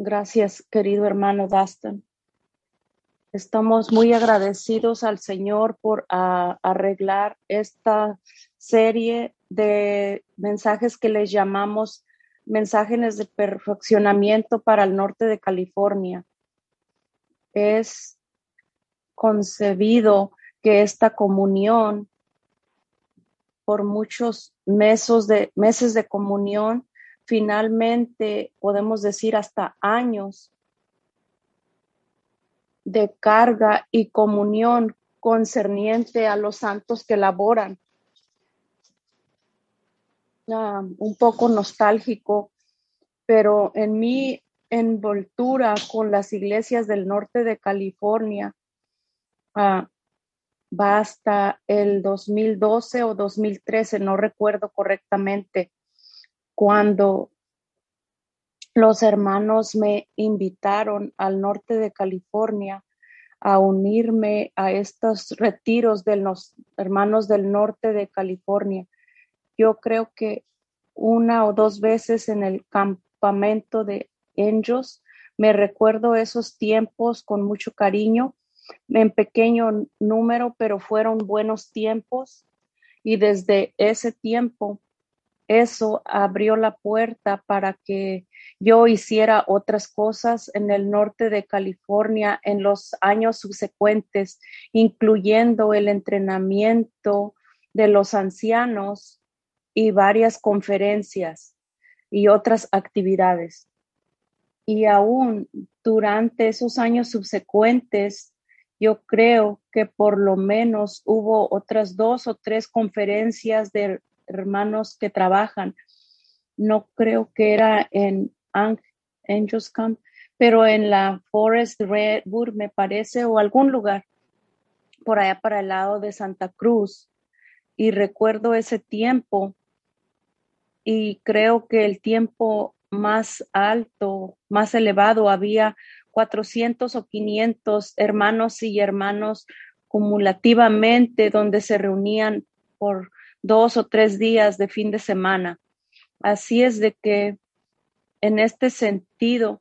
Gracias, querido hermano Dastan. Estamos muy agradecidos al Señor por arreglar esta serie de mensajes que les llamamos mensajes de perfeccionamiento para el norte de California. Es concebido que esta comunión, por muchos meses de comunión, finalmente podemos decir hasta años de carga y comunión concerniente a los santos que laboran. Un poco nostálgico, pero en mi envoltura con las iglesias del norte de California, va hasta el 2012 o 2013, no recuerdo correctamente, cuando los hermanos me invitaron al norte de California a unirme a estos retiros de los hermanos del norte de California. Yo creo que una o dos veces en el campamento de Angels, me recuerdo esos tiempos con mucho cariño, en pequeño número, pero fueron buenos tiempos. Y desde ese tiempo, eso abrió la puerta para que yo hiciera otras cosas en el norte de California en los años subsecuentes, incluyendo el entrenamiento de los ancianos y varias conferencias y otras actividades. Y aún durante esos años subsecuentes, yo creo que por lo menos hubo otras 2 o 3 conferencias de hermanos que trabajan. No creo que era en Angels Camp, pero en la Forest Redwood, me parece, o algún lugar por allá para el lado de Santa Cruz. Y recuerdo ese tiempo, y creo que el tiempo más alto, más elevado, había 400 o 500 hermanos y hermanos cumulativamente, donde se reunían por 2 o 3 días de fin de semana. Así es de que en este sentido,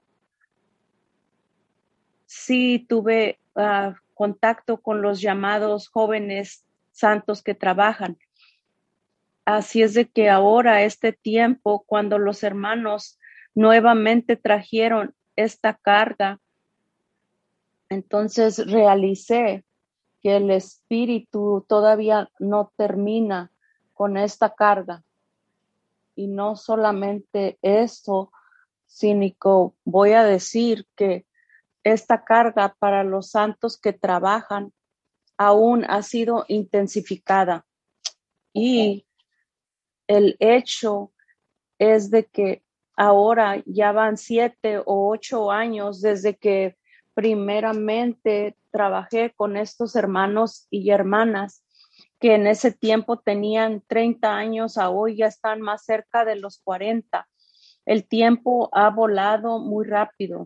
sí tuve contacto con los llamados jóvenes santos que trabajan. Así es de que ahora, este tiempo, cuando los hermanos nuevamente trajeron esta carga, entonces realicé que el espíritu todavía no termina con esta carga. Y no solamente eso, sino voy a decir que esta carga para los santos que trabajan aún ha sido intensificada. Y el hecho es de que ahora ya van 7 o 8 años desde que primeramente trabajé con estos hermanos y hermanas que en ese tiempo tenían 30 años, a hoy ya están más cerca de los 40. El tiempo ha volado muy rápido,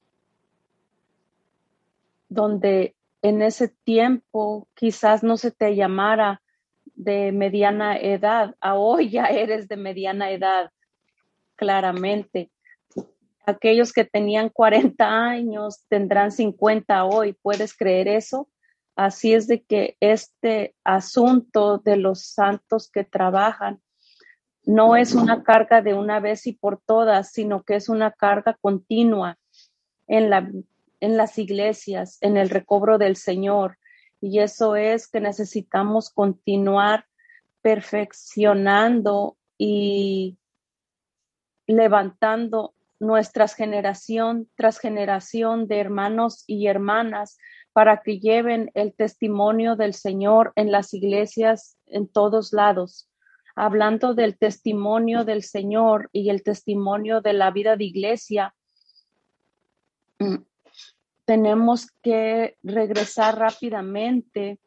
donde en ese tiempo quizás no se te llamara de mediana edad, a hoy ya eres de mediana edad, claramente. Aquellos que tenían 40 años tendrán 50 hoy, ¿puedes creer eso? Así es de que este asunto de los santos que trabajan no es una carga de una vez y por todas, sino que es una carga continua en las iglesias, en el recobro del Señor. Y eso es que necesitamos continuar perfeccionando y levantando nuestras generación tras generación de hermanos y hermanas para que lleven el testimonio del Señor en las iglesias en todos lados. Hablando del testimonio del Señor y el testimonio de la vida de iglesia, tenemos que regresar rápidamente,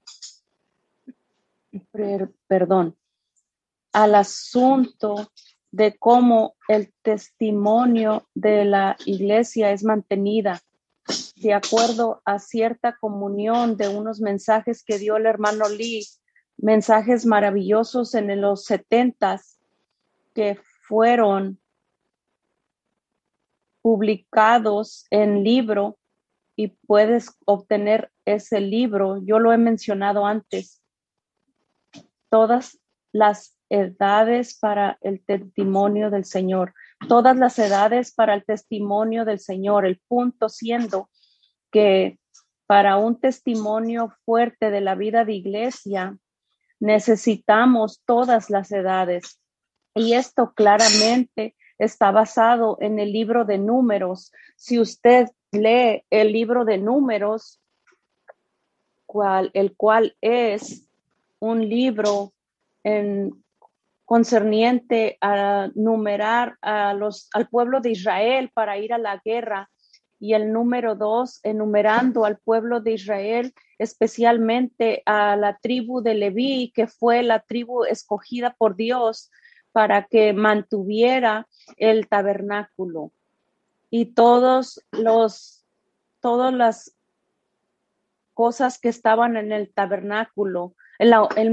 al asunto de cómo el testimonio de la iglesia es mantenida de acuerdo a cierta comunión de unos mensajes que dio el hermano Lee, mensajes maravillosos en los 70s que fueron publicados en libro y puedes obtener ese libro. Yo lo he mencionado antes. Todas las edades para el testimonio del Señor. Todas las edades para el testimonio del Señor. El punto siendo que para un testimonio fuerte de la vida de iglesia necesitamos todas las edades. Y esto claramente está basado en el libro de Números. Si usted lee el libro de Números, el cual es un libro concerniente a numerar al pueblo de Israel para ir a la guerra, y el número 2, enumerando al pueblo de Israel, especialmente a la tribu de Leví, que fue la tribu escogida por Dios para que mantuviera el tabernáculo. Y todas las cosas que estaban en el tabernáculo, el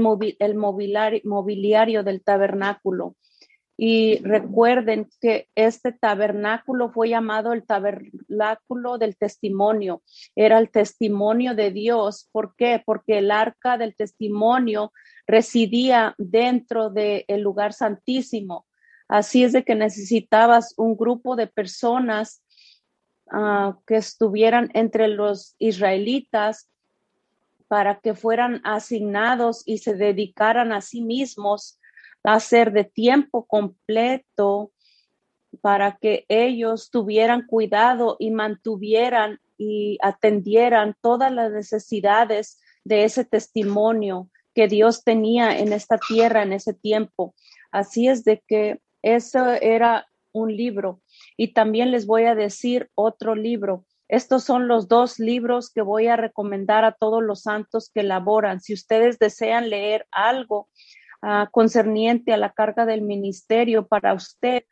mobiliario del tabernáculo. Y recuerden que este tabernáculo fue llamado el tabernáculo del testimonio. Era el testimonio de Dios. ¿Por qué? Porque el arca del testimonio residía dentro del lugar santísimo. Así es de que necesitabas un grupo de personas que estuvieran entre los israelitas para que fueran asignados y se dedicaran a sí mismos a ser de tiempo completo, para que ellos tuvieran cuidado y mantuvieran y atendieran todas las necesidades de ese testimonio que Dios tenía en esta tierra en ese tiempo. Así es de que eso era un libro. Y también les voy a decir otro libro. Estos son los 2 libros que voy a recomendar a todos los santos que laboran. Si ustedes desean leer algo concerniente a la carga del ministerio para usted,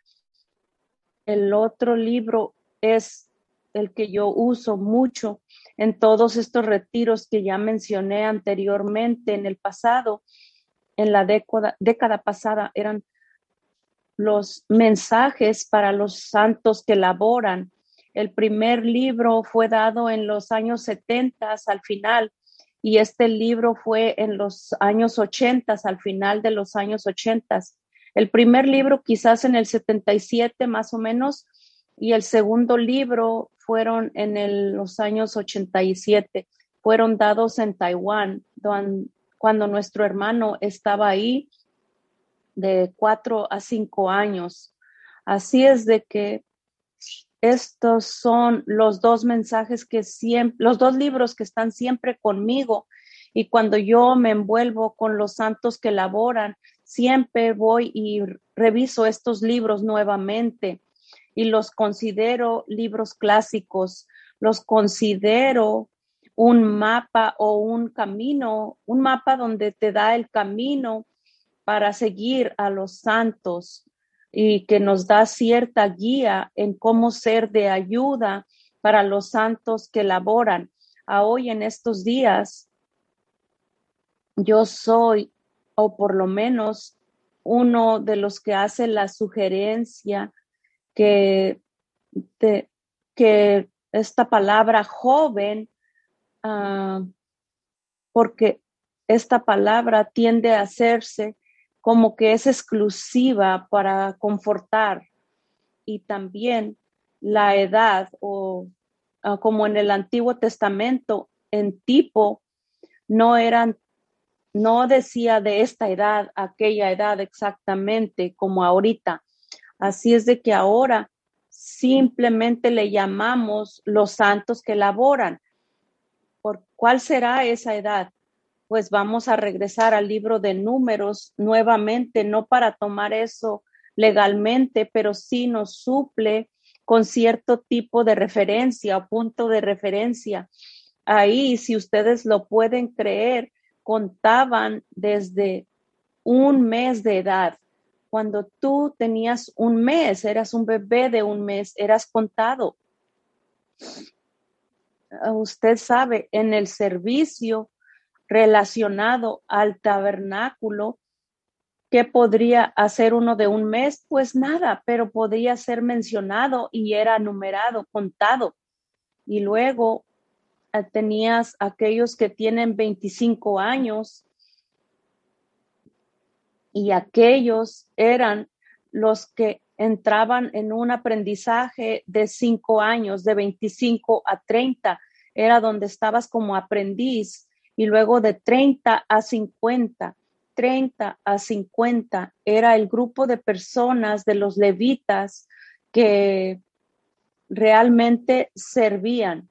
el otro libro es el que yo uso mucho en todos estos retiros que ya mencioné anteriormente en el pasado, en la década pasada, eran los mensajes para los santos que laboran. El primer libro fue dado en los años 70 al final, y este libro fue en los años 80, al final de los años 80. El primer libro quizás en el 77 más o menos, y el segundo libro fueron en los años 87. Fueron dados en Taiwán, cuando nuestro hermano estaba ahí de 4 a 5 años. Así es de que estos son los 2 mensajes que siempre, los 2 libros que están siempre conmigo. Y cuando yo me envuelvo con los santos que laboran, siempre voy y reviso estos libros nuevamente y los considero libros clásicos, los considero un mapa o un camino, un mapa donde te da el camino para seguir a los santos y que nos da cierta guía en cómo ser de ayuda para los santos que laboran. Hoy en estos días, yo soy, o por lo menos uno de los que hace la sugerencia que, que esta palabra joven, porque esta palabra tiende a hacerse como que es exclusiva para confortar, y también la edad como en el Antiguo Testamento en tipo no decía de esta edad, aquella edad exactamente como ahorita. Así es de que ahora simplemente le llamamos los santos que laboran. ¿Por cuál será esa edad? Pues vamos a regresar al libro de Números nuevamente, no para tomar eso legalmente, pero sí nos suple con cierto tipo de referencia o punto de referencia. Ahí, si ustedes lo pueden creer, contaban desde un mes de edad. Cuando tú tenías un mes, eras un bebé de un mes, eras contado. Usted sabe, en el servicio relacionado al tabernáculo, ¿Qué podría hacer uno de un mes? Pues nada, pero podría ser mencionado y era numerado, contado. Y luego tenías aquellos que tienen 25 años y aquellos eran los que entraban en un aprendizaje de 5 años, de 25 a 30, era donde estabas como aprendiz, y luego de 30 a 50 era el grupo de personas de los levitas que realmente servían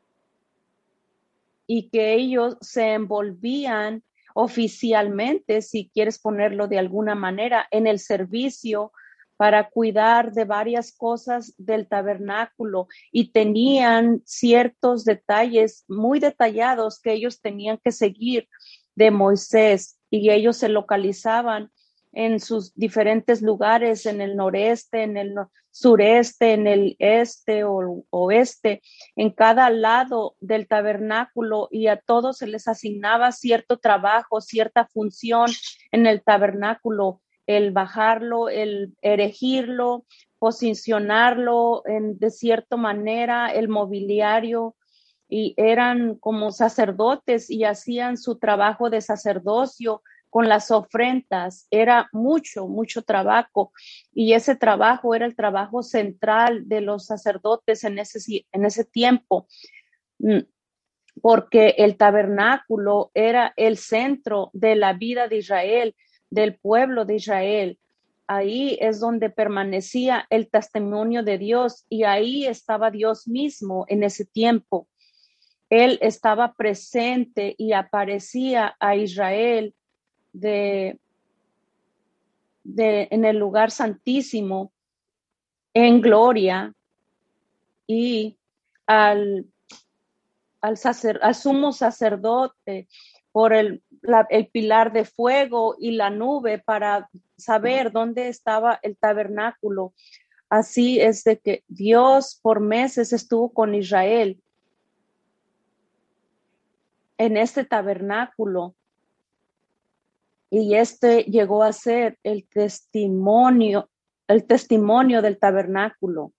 y que ellos se envolvían oficialmente, si quieres ponerlo de alguna manera, en el servicio para cuidar de varias cosas del tabernáculo y tenían ciertos detalles muy detallados que ellos tenían que seguir de Moisés y ellos se localizaban en sus diferentes lugares, en el noreste, en el sureste, en el este o oeste, en cada lado del tabernáculo, y a todos se les asignaba cierto trabajo, cierta función en el tabernáculo, el bajarlo, el erigirlo, posicionarlo de cierta manera, el mobiliario, y eran como sacerdotes y hacían su trabajo de sacerdocio con las ofrendas. Era mucho, mucho trabajo, y ese trabajo era el trabajo central de los sacerdotes en ese tiempo, porque el tabernáculo era el centro de la vida de Israel, del pueblo de Israel. Ahí es donde permanecía el testimonio de Dios y ahí estaba Dios mismo en ese tiempo. Él estaba presente y aparecía a Israel en el lugar santísimo en gloria, y al, al sumo sacerdote por el pilar de fuego y la nube para saber dónde estaba el tabernáculo. Así es de que Dios por meses estuvo con Israel en este tabernáculo, y este llegó a ser el testimonio del tabernáculo,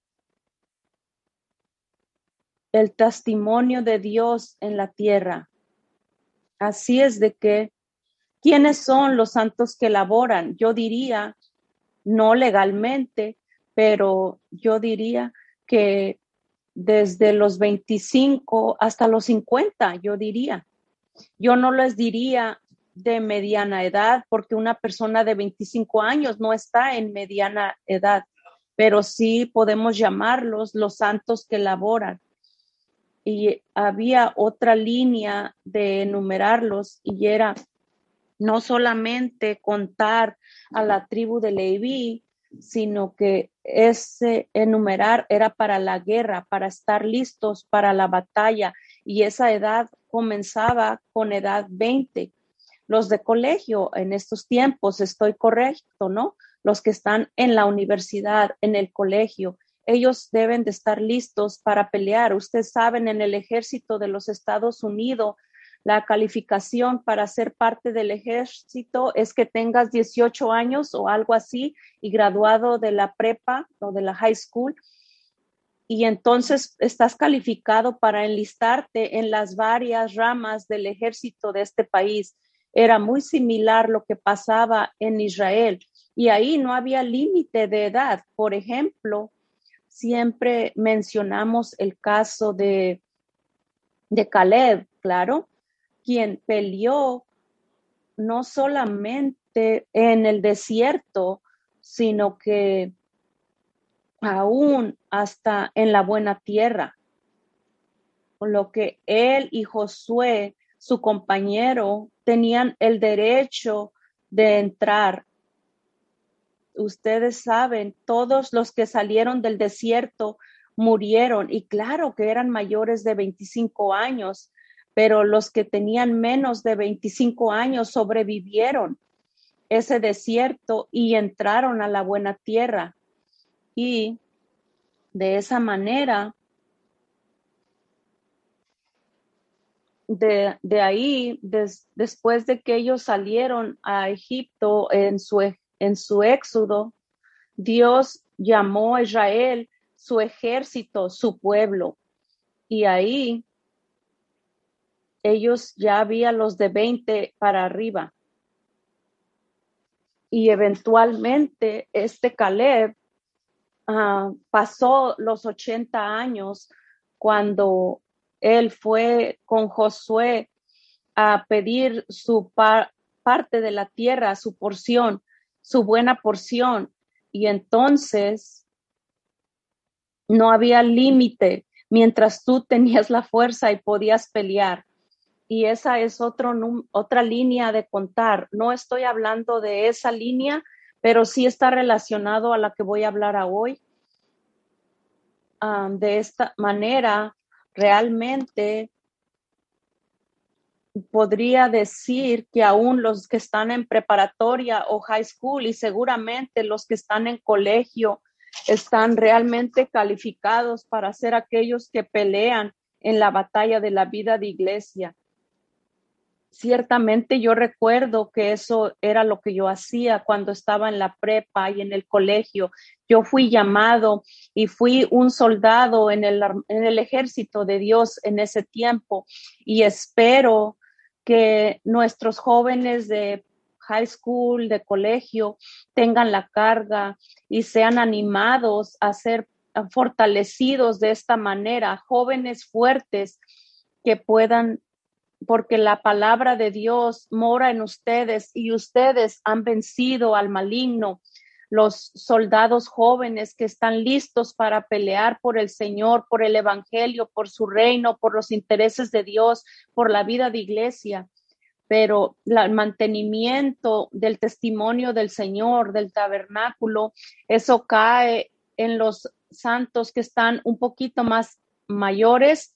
el testimonio de Dios en la tierra. Así es de que, ¿quiénes son los santos que laboran? Yo diría, no legalmente, pero yo diría que desde los 25 hasta los 50, yo diría. Yo no les diría de mediana edad, porque una persona de 25 años no está en mediana edad, pero sí podemos llamarlos los santos que laboran. Y había otra línea de enumerarlos, y era no solamente contar a la tribu de Leví, sino que ese enumerar era para la guerra, para estar listos para la batalla, y esa edad comenzaba con edad 20. Los de colegio en estos tiempos, estoy correcto, ¿no? Los que están en la universidad, en el colegio, ellos deben de estar listos para pelear. Ustedes saben, en el ejército de los Estados Unidos, la calificación para ser parte del ejército es que tengas 18 años o algo así y graduado de la prepa o de la high school, y entonces estás calificado para enlistarte en las varias ramas del ejército de este país. Era muy similar lo que pasaba en Israel, y ahí no había límite de edad. Por ejemplo, siempre mencionamos el caso de Caleb, claro, quien peleó no solamente en el desierto, sino que aún hasta en la buena tierra, por lo que él y Josué, su compañero, tenían el derecho de entrar. Ustedes saben, todos los que salieron del desierto murieron, y claro que eran mayores de 25 años, pero los que tenían menos de 25 años sobrevivieron ese desierto y entraron a la buena tierra. Y de esa manera de ahí, después de que ellos salieron a Egipto en su éxodo, Dios llamó a Israel su ejército, su pueblo. Y ahí ellos ya había los de 20 para arriba. Y eventualmente Caleb pasó los 80 años cuando él fue con Josué a pedir su parte de la tierra, su porción, su buena porción. Y entonces no había límite mientras tú tenías la fuerza y podías pelear. Y esa es otra línea de contar. No estoy hablando de esa línea, pero sí está relacionado a la que voy a hablar hoy. De esta manera, realmente podría decir que aún los que están en preparatoria o high school y seguramente los que están en colegio están realmente calificados para ser aquellos que pelean en la batalla de la vida de iglesia. Ciertamente yo recuerdo que eso era lo que yo hacía cuando estaba en la prepa y en el colegio. Yo fui llamado y fui un soldado en el ejército de Dios en ese tiempo, y espero que nuestros jóvenes de high school, de colegio, tengan la carga y sean animados a ser fortalecidos de esta manera, jóvenes fuertes que puedan, porque la palabra de Dios mora en ustedes y ustedes han vencido al maligno. Los soldados jóvenes que están listos para pelear por el Señor, por el evangelio, por su reino, por los intereses de Dios, por la vida de iglesia. Pero el mantenimiento del testimonio del Señor, del tabernáculo, eso cae en los santos que están un poquito más mayores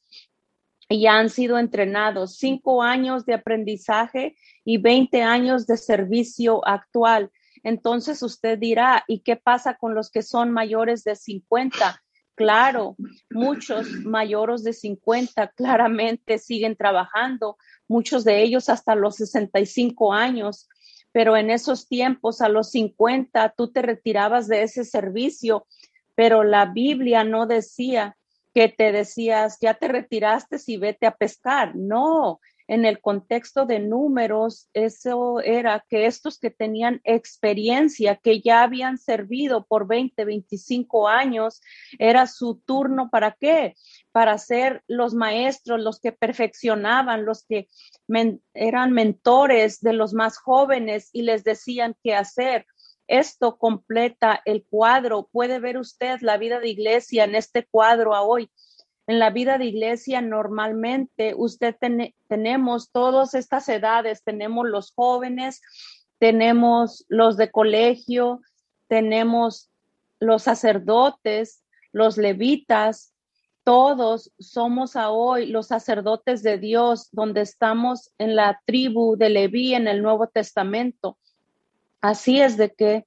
y ya han sido entrenados. 5 años de aprendizaje y 20 años de servicio actual. Entonces usted dirá, ¿y qué pasa con los que son mayores de 50? Claro, muchos mayores de 50 claramente siguen trabajando, muchos de ellos hasta los 65 años, pero en esos tiempos, a los 50, tú te retirabas de ese servicio, pero la Biblia no decía que te decías, ya te retiraste y vete a pescar. No, en el contexto de Números, eso era que estos que tenían experiencia, que ya habían servido por 20, 25 años, era su turno. ¿Para qué? Para ser los maestros, los que perfeccionaban, los que eran mentores de los más jóvenes y les decían qué hacer. Esto completa el cuadro. Puede ver usted la vida de iglesia en este cuadro hoy. En la vida de iglesia normalmente tenemos todas estas edades, tenemos los jóvenes, tenemos los de colegio, tenemos los sacerdotes, los levitas. Todos somos hoy los sacerdotes de Dios, donde estamos en la tribu de Leví en el Nuevo Testamento. Así es de que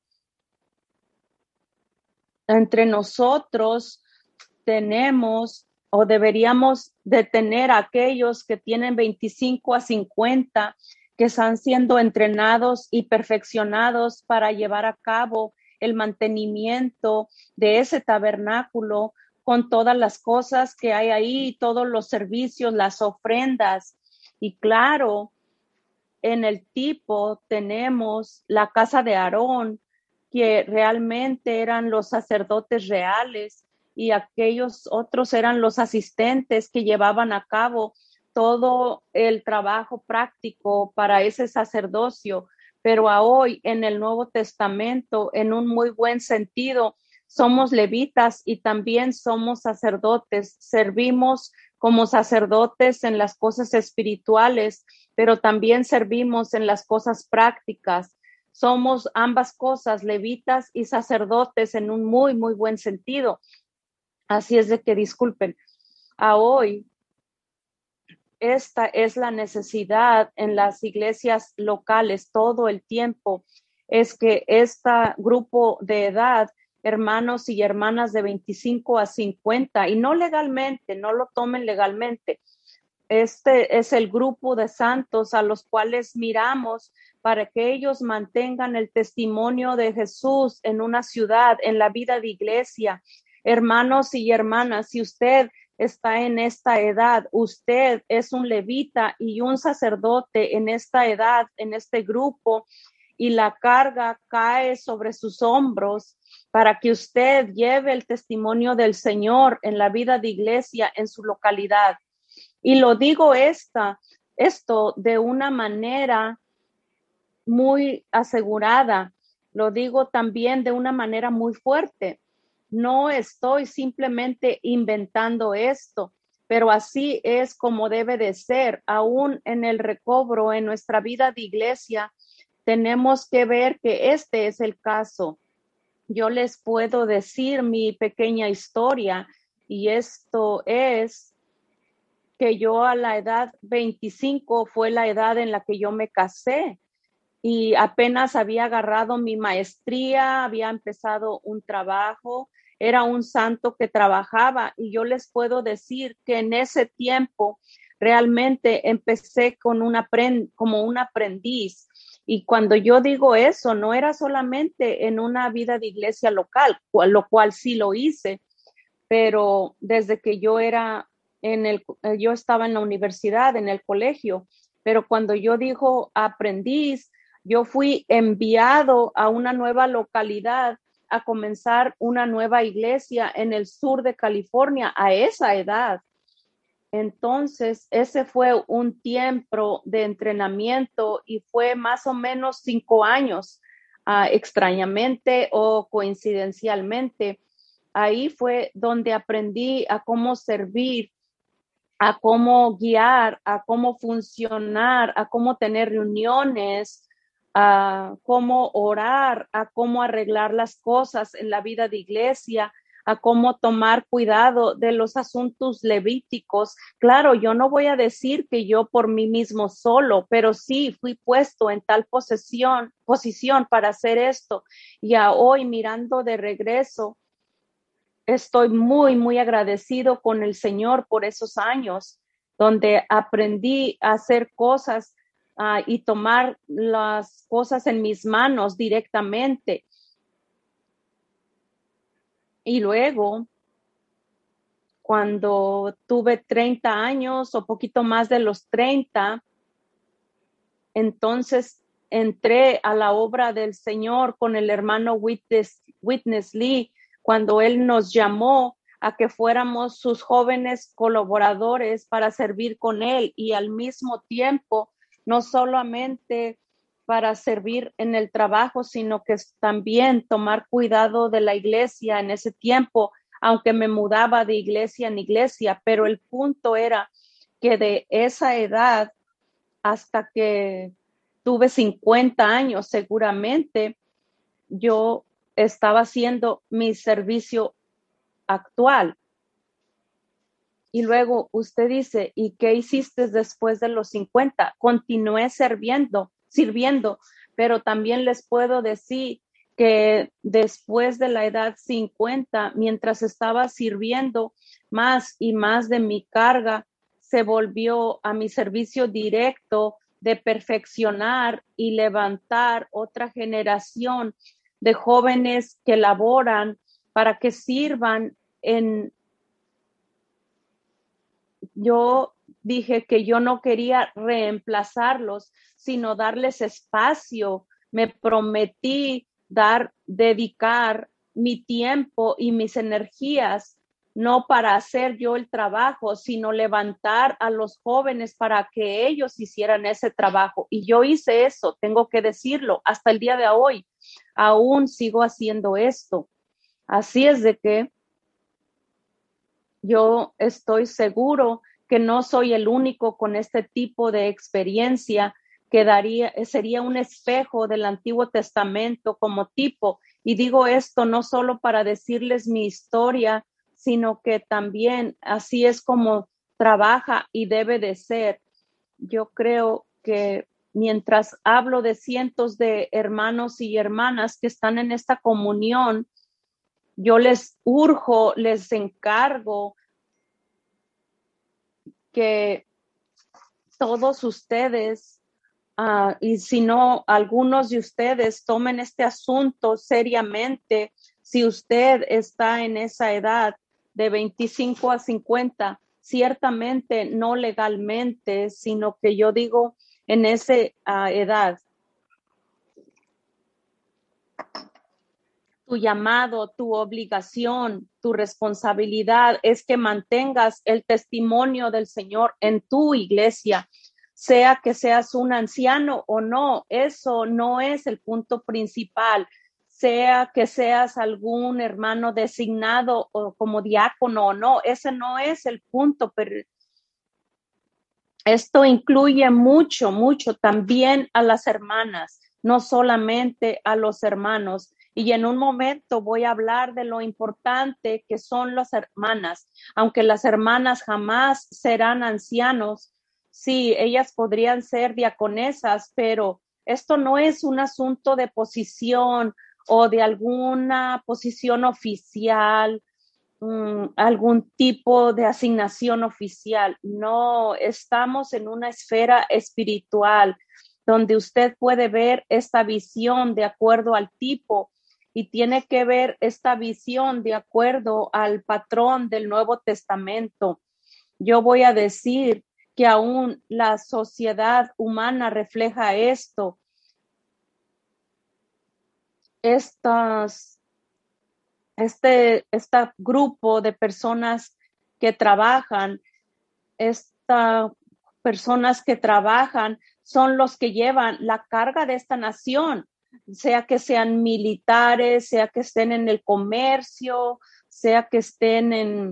entre nosotros tenemos o deberíamos de tener a aquellos que tienen 25 a 50, que están siendo entrenados y perfeccionados para llevar a cabo el mantenimiento de ese tabernáculo con todas las cosas que hay ahí, todos los servicios, las ofrendas. Y claro, en el tipo tenemos la casa de Aarón, que realmente eran los sacerdotes reales, y aquellos otros eran los asistentes que llevaban a cabo todo el trabajo práctico para ese sacerdocio. Pero a hoy en el Nuevo Testamento, en un muy buen sentido, somos levitas y también somos sacerdotes. Servimos como sacerdotes en las cosas espirituales, pero también servimos en las cosas prácticas. Somos ambas cosas, levitas y sacerdotes, en un muy, muy buen sentido. Así es de que disculpen. A hoy, esta es la necesidad en las iglesias locales todo el tiempo, es que este grupo de edad, hermanos y hermanas de 25 a 50, y no legalmente, no lo tomen legalmente, este es el grupo de santos a los cuales miramos para que ellos mantengan el testimonio de Jesús en una ciudad, en la vida de iglesia. Hermanos y hermanas, si usted está en esta edad, usted es un levita y un sacerdote en esta edad, en este grupo, y la carga cae sobre sus hombros para que usted lleve el testimonio del Señor en la vida de iglesia en su localidad. Y lo digo esto de una manera muy asegurada, lo digo también de una manera muy fuerte. No estoy simplemente inventando esto, pero así es como debe de ser. Aún en el recobro, en nuestra vida de iglesia, tenemos que ver que este es el caso. Yo les puedo decir mi pequeña historia, y esto es que yo a la edad 25 fue la edad en la que yo me casé y apenas había agarrado mi maestría, había empezado un trabajo, era un santo que trabajaba, y yo les puedo decir que en ese tiempo realmente empecé como un aprendiz. Y cuando yo digo eso, no era solamente en una vida de iglesia local, lo cual sí lo hice, pero desde que yo estaba en la universidad, en el colegio, pero cuando yo digo aprendiz, yo fui enviado a una nueva localidad a comenzar una nueva iglesia en el sur de California a esa edad. Entonces, ese fue un tiempo de entrenamiento y fue más o menos 5 años, extrañamente o coincidencialmente. Ahí fue donde aprendí a cómo servir, a cómo guiar, a cómo funcionar, a cómo tener reuniones, a cómo orar, a cómo arreglar las cosas en la vida de iglesia, a cómo tomar cuidado de los asuntos levíticos. Claro, yo no voy a decir que yo por mí mismo solo, pero sí fui puesto en tal posición para hacer esto. Y a hoy, mirando de regreso, estoy muy, muy agradecido con el Señor por esos años donde aprendí a hacer cosas y tomar las cosas en mis manos directamente. Y luego, cuando tuve 30 años o poquito más de los 30, entonces entré a la obra del Señor con el hermano Witness Lee, cuando él nos llamó a que fuéramos sus jóvenes colaboradores para servir con él, y al mismo tiempo, no solamente para servir en el trabajo, sino que también tomar cuidado de la iglesia en ese tiempo, aunque me mudaba de iglesia en iglesia. Pero el punto era que de esa edad hasta que tuve 50 años, seguramente yo estaba haciendo mi servicio actual. Y luego usted dice, ¿y qué hiciste después de los 50? Continué sirviendo, pero también les puedo decir que después de la edad 50, mientras estaba sirviendo, más y más de mi carga se volvió a mi servicio directo de perfeccionar y levantar otra generación de jóvenes que laboran para que sirvan en. Yo dije que yo no quería reemplazarlos, sino darles espacio. Me prometí dedicar mi tiempo y mis energías, no para hacer yo el trabajo, sino levantar a los jóvenes para que ellos hicieran ese trabajo. Y yo hice eso, tengo que decirlo, hasta el día de hoy, aún sigo haciendo esto. Así es de que yo estoy seguro que no soy el único con este tipo de experiencia, que sería un espejo del Antiguo Testamento como tipo. Y digo esto no solo para decirles mi historia, sino que también así es como trabaja y debe de ser. Yo creo que mientras hablo de cientos de hermanos y hermanas que están en esta comunión, yo les urjo, les encargo que todos ustedes, y si no, algunos de ustedes tomen este asunto seriamente. Si usted está en esa edad de 25 a 50, ciertamente no legalmente, sino que yo digo en esa edad, tu llamado, tu obligación, tu responsabilidad es que mantengas el testimonio del Señor en tu iglesia, sea que seas un anciano o no. Eso no es el punto principal. Sea que seas algún hermano designado o como diácono o no, ese no es el punto, pero esto incluye mucho, mucho también a las hermanas, no solamente a los hermanos. Y en un momento voy a hablar de lo importante que son las hermanas. Aunque las hermanas jamás serán ancianos, sí, ellas podrían ser diaconesas, pero esto no es un asunto de posición o de alguna posición oficial, algún tipo de asignación oficial. No, estamos en una esfera espiritual donde usted puede ver esta visión de acuerdo al tipo y tiene que ver esta visión de acuerdo al patrón del Nuevo Testamento. Yo voy a decir que aún la sociedad humana refleja esto. Este grupo de personas que trabajan, estas personas que trabajan son los que llevan la carga de esta nación, sea que sean militares, sea que estén en el comercio, sea que estén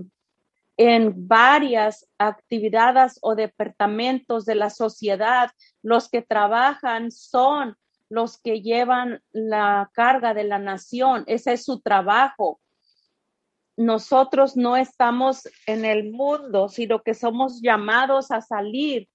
en varias actividades o departamentos de la sociedad. Los que trabajan son los que llevan la carga de la nación. Ese es su trabajo. Nosotros no estamos en el mundo, sino que somos llamados a salir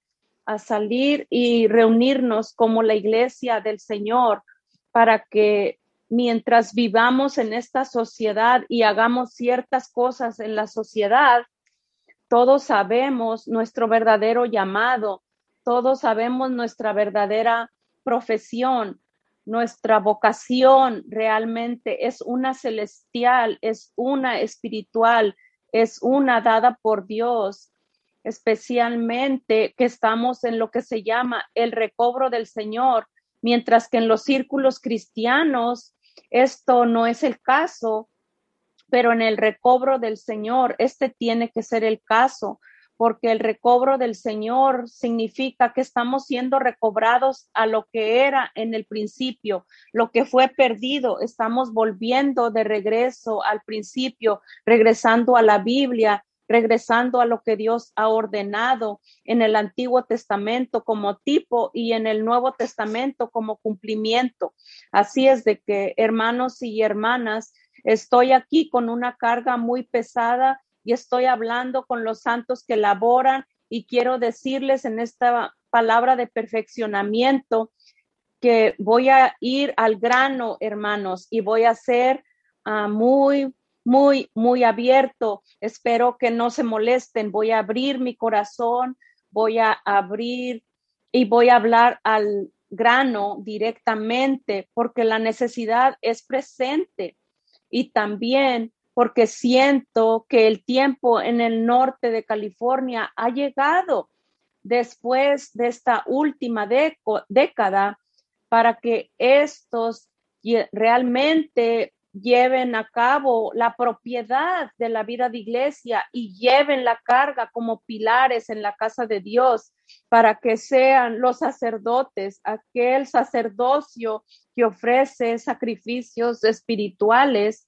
y reunirnos como la iglesia del Señor para que mientras vivamos en esta sociedad y hagamos ciertas cosas en la sociedad, todos sabemos nuestro verdadero llamado, todos sabemos nuestra verdadera profesión, nuestra vocación realmente es una celestial, es una espiritual, es una dada por Dios, especialmente que estamos en lo que se llama el recobro del Señor, mientras que en los círculos cristianos esto no es el caso, pero en el recobro del Señor, este tiene que ser el caso, porque el recobro del Señor significa que estamos siendo recobrados a lo que era en el principio, lo que fue perdido, estamos volviendo de regreso al principio, regresando a la Biblia, regresando a lo que Dios ha ordenado en el Antiguo Testamento como tipo y en el Nuevo Testamento como cumplimiento. Así es de que, hermanos y hermanas, estoy aquí con una carga muy pesada y estoy hablando con los santos que laboran y quiero decirles en esta palabra de perfeccionamiento que voy a ir al grano, hermanos, y voy a ser muy, muy, muy abierto. Espero que no se molesten. Voy a abrir mi corazón, voy a abrir y voy a hablar al grano directamente porque la necesidad es presente y también porque siento que el tiempo en el norte de California ha llegado después de esta última década para que estos realmente lleven a cabo la propiedad de la vida de iglesia y lleven la carga como pilares en la casa de Dios para que sean los sacerdotes, aquel sacerdocio que ofrece sacrificios espirituales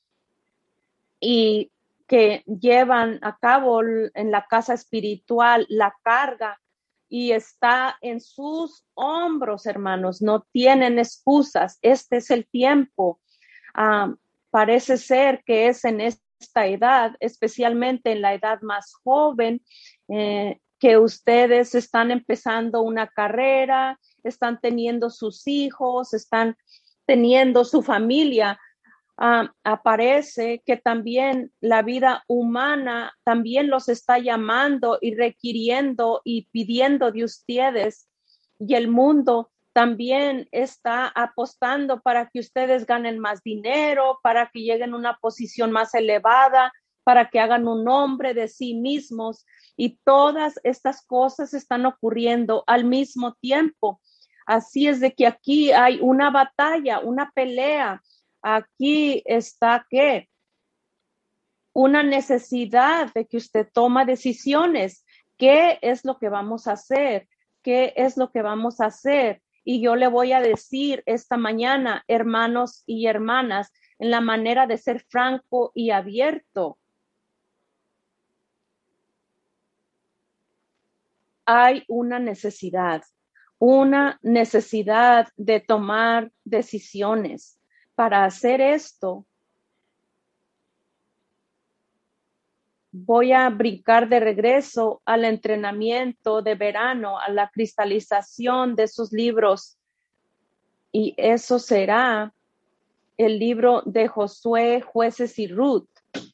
y que llevan a cabo en la casa espiritual la carga y está en sus hombros, hermanos, no tienen excusas, este es el tiempo. Parece ser que es en esta edad, especialmente en la edad más joven, que ustedes están empezando una carrera, están teniendo sus hijos, están teniendo su familia. aparece que también la vida humana también los está llamando y requiriendo y pidiendo de ustedes, y el mundo también está apostando para que ustedes ganen más dinero, para que lleguen a una posición más elevada, para que hagan un nombre de sí mismos, y todas estas cosas están ocurriendo al mismo tiempo. Así es de que aquí hay una batalla, una pelea. Aquí está que una necesidad de que usted toma decisiones. ¿Qué es lo que vamos a hacer? ¿Qué es lo que vamos a hacer? Y yo le voy a decir esta mañana, hermanos y hermanas, en la manera de ser franco y abierto. Hay una necesidad de tomar decisiones. Para hacer esto, voy a brincar de regreso al entrenamiento de verano, a la cristalización de sus libros. Y eso será el libro de Josué, Jueces y Ruth.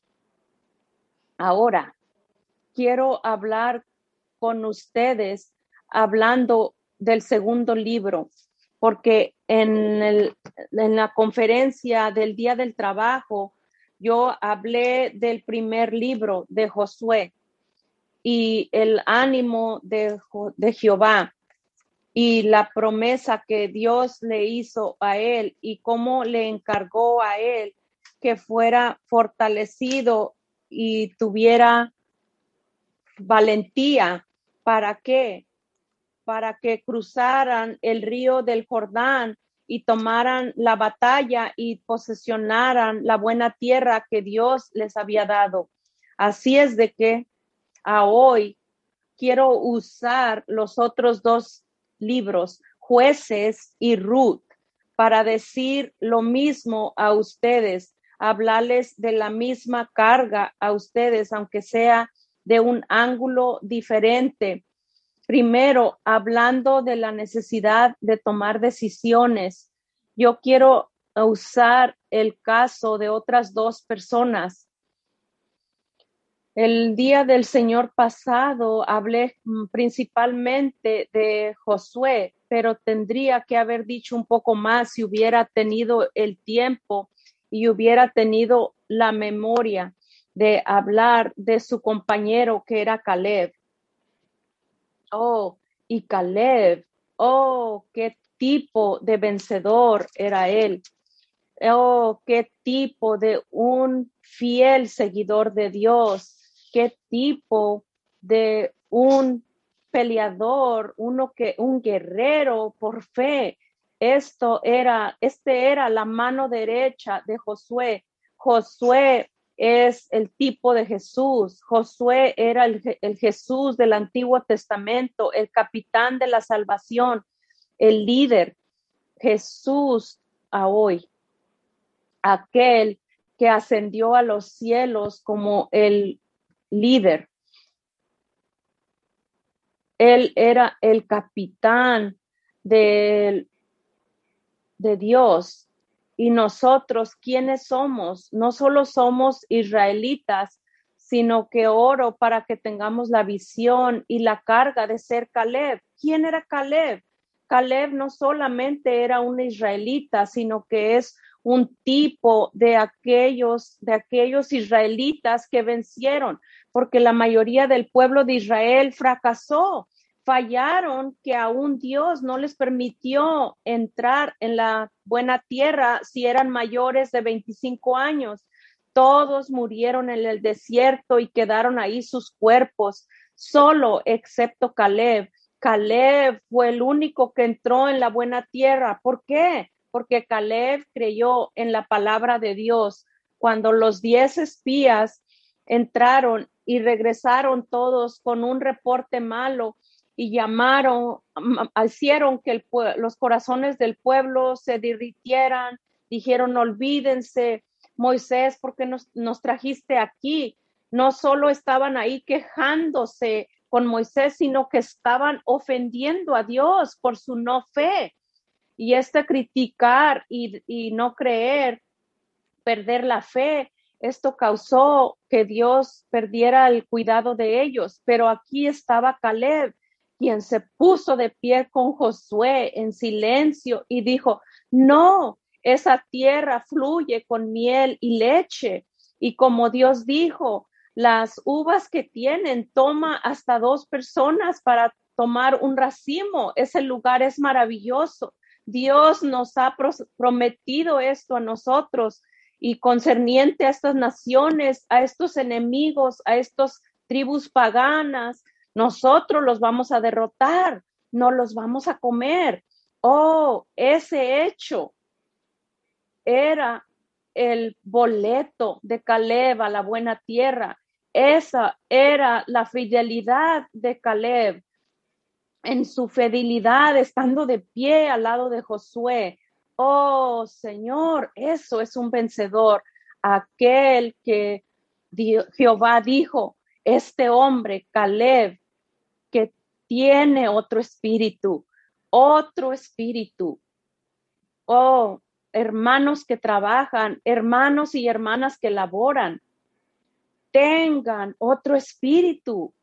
Ahora, quiero hablar con ustedes hablando del segundo libro, porque en la conferencia del Día del Trabajo, yo hablé del primer libro de Josué y el ánimo de Jehová y la promesa que Dios le hizo a él y cómo le encargó a él que fuera fortalecido y tuviera valentía. ¿Para qué? Para que cruzaran el río del Jordán y tomaran la batalla y posesionaran la buena tierra que Dios les había dado. Así es de que a hoy quiero usar los otros dos libros, Jueces y Ruth, para decir lo mismo a ustedes, hablarles de la misma carga a ustedes, aunque sea de un ángulo diferente. Primero, hablando de la necesidad de tomar decisiones, yo quiero usar el caso de otras dos personas. El día del Señor pasado hablé principalmente de Josué, pero tendría que haber dicho un poco más si hubiera tenido el tiempo y hubiera tenido la memoria de hablar de su compañero que era Caleb. Oh, y Caleb, oh, qué tipo de vencedor era él. Oh, qué tipo de un fiel seguidor de Dios, qué tipo de un peleador, un guerrero por fe. Este era la mano derecha de Josué. Josué es el tipo de Jesús. Josué era el Jesús del Antiguo Testamento, el capitán de la salvación, el líder. Jesús a hoy, aquel que ascendió a los cielos como el líder. Él era el capitán de Dios. Y nosotros, ¿quiénes somos? No solo somos israelitas, sino que oro para que tengamos la visión y la carga de ser Caleb. ¿Quién era Caleb? Caleb no solamente era un israelita, sino que es un tipo de aquellos israelitas que vencieron, porque la mayoría del pueblo de Israel fracasó, fallaron, que aún Dios no les permitió entrar en la buena tierra si eran mayores de 25 años. Todos murieron en el desierto y quedaron ahí sus cuerpos, solo excepto Caleb. Caleb fue el único que entró en la buena tierra. ¿Por qué? Porque Caleb creyó en la palabra de Dios. Cuando los 10 espías entraron y regresaron todos con un reporte malo y hicieron que los corazones del pueblo se derritieran, dijeron, olvídense, Moisés, ¿por qué nos trajiste aquí? No solo estaban ahí quejándose con Moisés, sino que estaban ofendiendo a Dios por su no fe. Y criticar y no creer perder la fe. Esto causó que Dios perdiera el cuidado de ellos. Pero aquí estaba Caleb, quien se puso de pie con Josué en silencio y dijo, no, esa tierra fluye con miel y leche. Y como Dios dijo, las uvas que tienen, toma hasta 2 personas para tomar un racimo. Ese lugar es maravilloso. Dios nos ha prometido esto a nosotros y concerniente a estas naciones, a estos enemigos, a estas tribus paganas, nosotros los vamos a derrotar, no los vamos a comer. Oh, ese hecho era el boleto de Caleb a la buena tierra. Esa era la fidelidad de Caleb en su fidelidad, estando de pie al lado de Josué. Oh, Señor, eso es un vencedor. Aquel que Jehová dijo, este hombre, Caleb, que tiene otro espíritu, otro espíritu. Oh, hermanos que trabajan, hermanos y hermanas que laboran, tengan otro espíritu.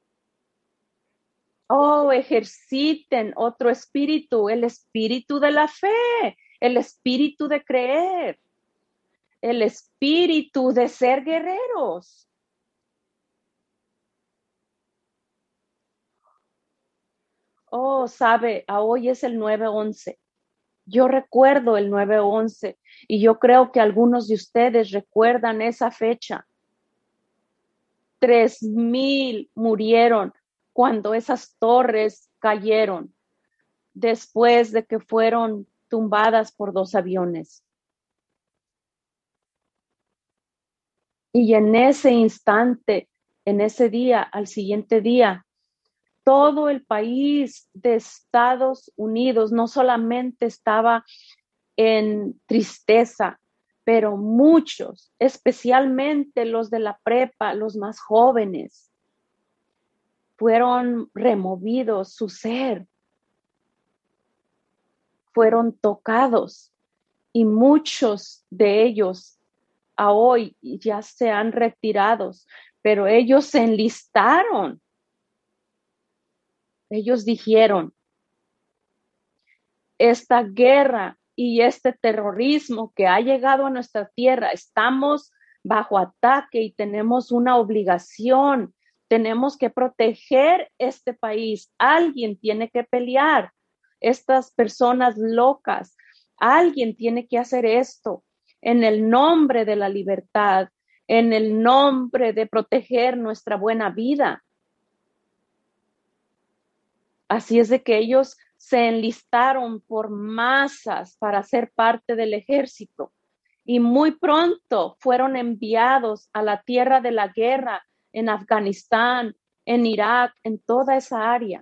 Oh, ejerciten otro espíritu, el espíritu de la fe, el espíritu de creer, el espíritu de ser guerreros. Oh, sabe, hoy es el 9/11. Yo recuerdo el 9/11 y yo creo que algunos de ustedes recuerdan esa fecha. 3,000 murieron cuando esas torres cayeron después de que fueron tumbadas por 2 aviones. Y en ese instante, en ese día, al siguiente día, todo el país de Estados Unidos no solamente estaba en tristeza, pero muchos, especialmente los de la prepa, los más jóvenes, fueron removidos su ser, fueron tocados y muchos de ellos a hoy ya se han retirado, pero ellos se enlistaron. Ellos dijeron, esta guerra y este terrorismo que ha llegado a nuestra tierra, estamos bajo ataque y tenemos una obligación, tenemos que proteger este país, alguien tiene que pelear, estas personas locas, alguien tiene que hacer esto en el nombre de la libertad, en el nombre de proteger nuestra buena vida. Así es de que ellos se enlistaron por masas para ser parte del ejército y muy pronto fueron enviados a la tierra de la guerra en Afganistán, en Irak, en toda esa área.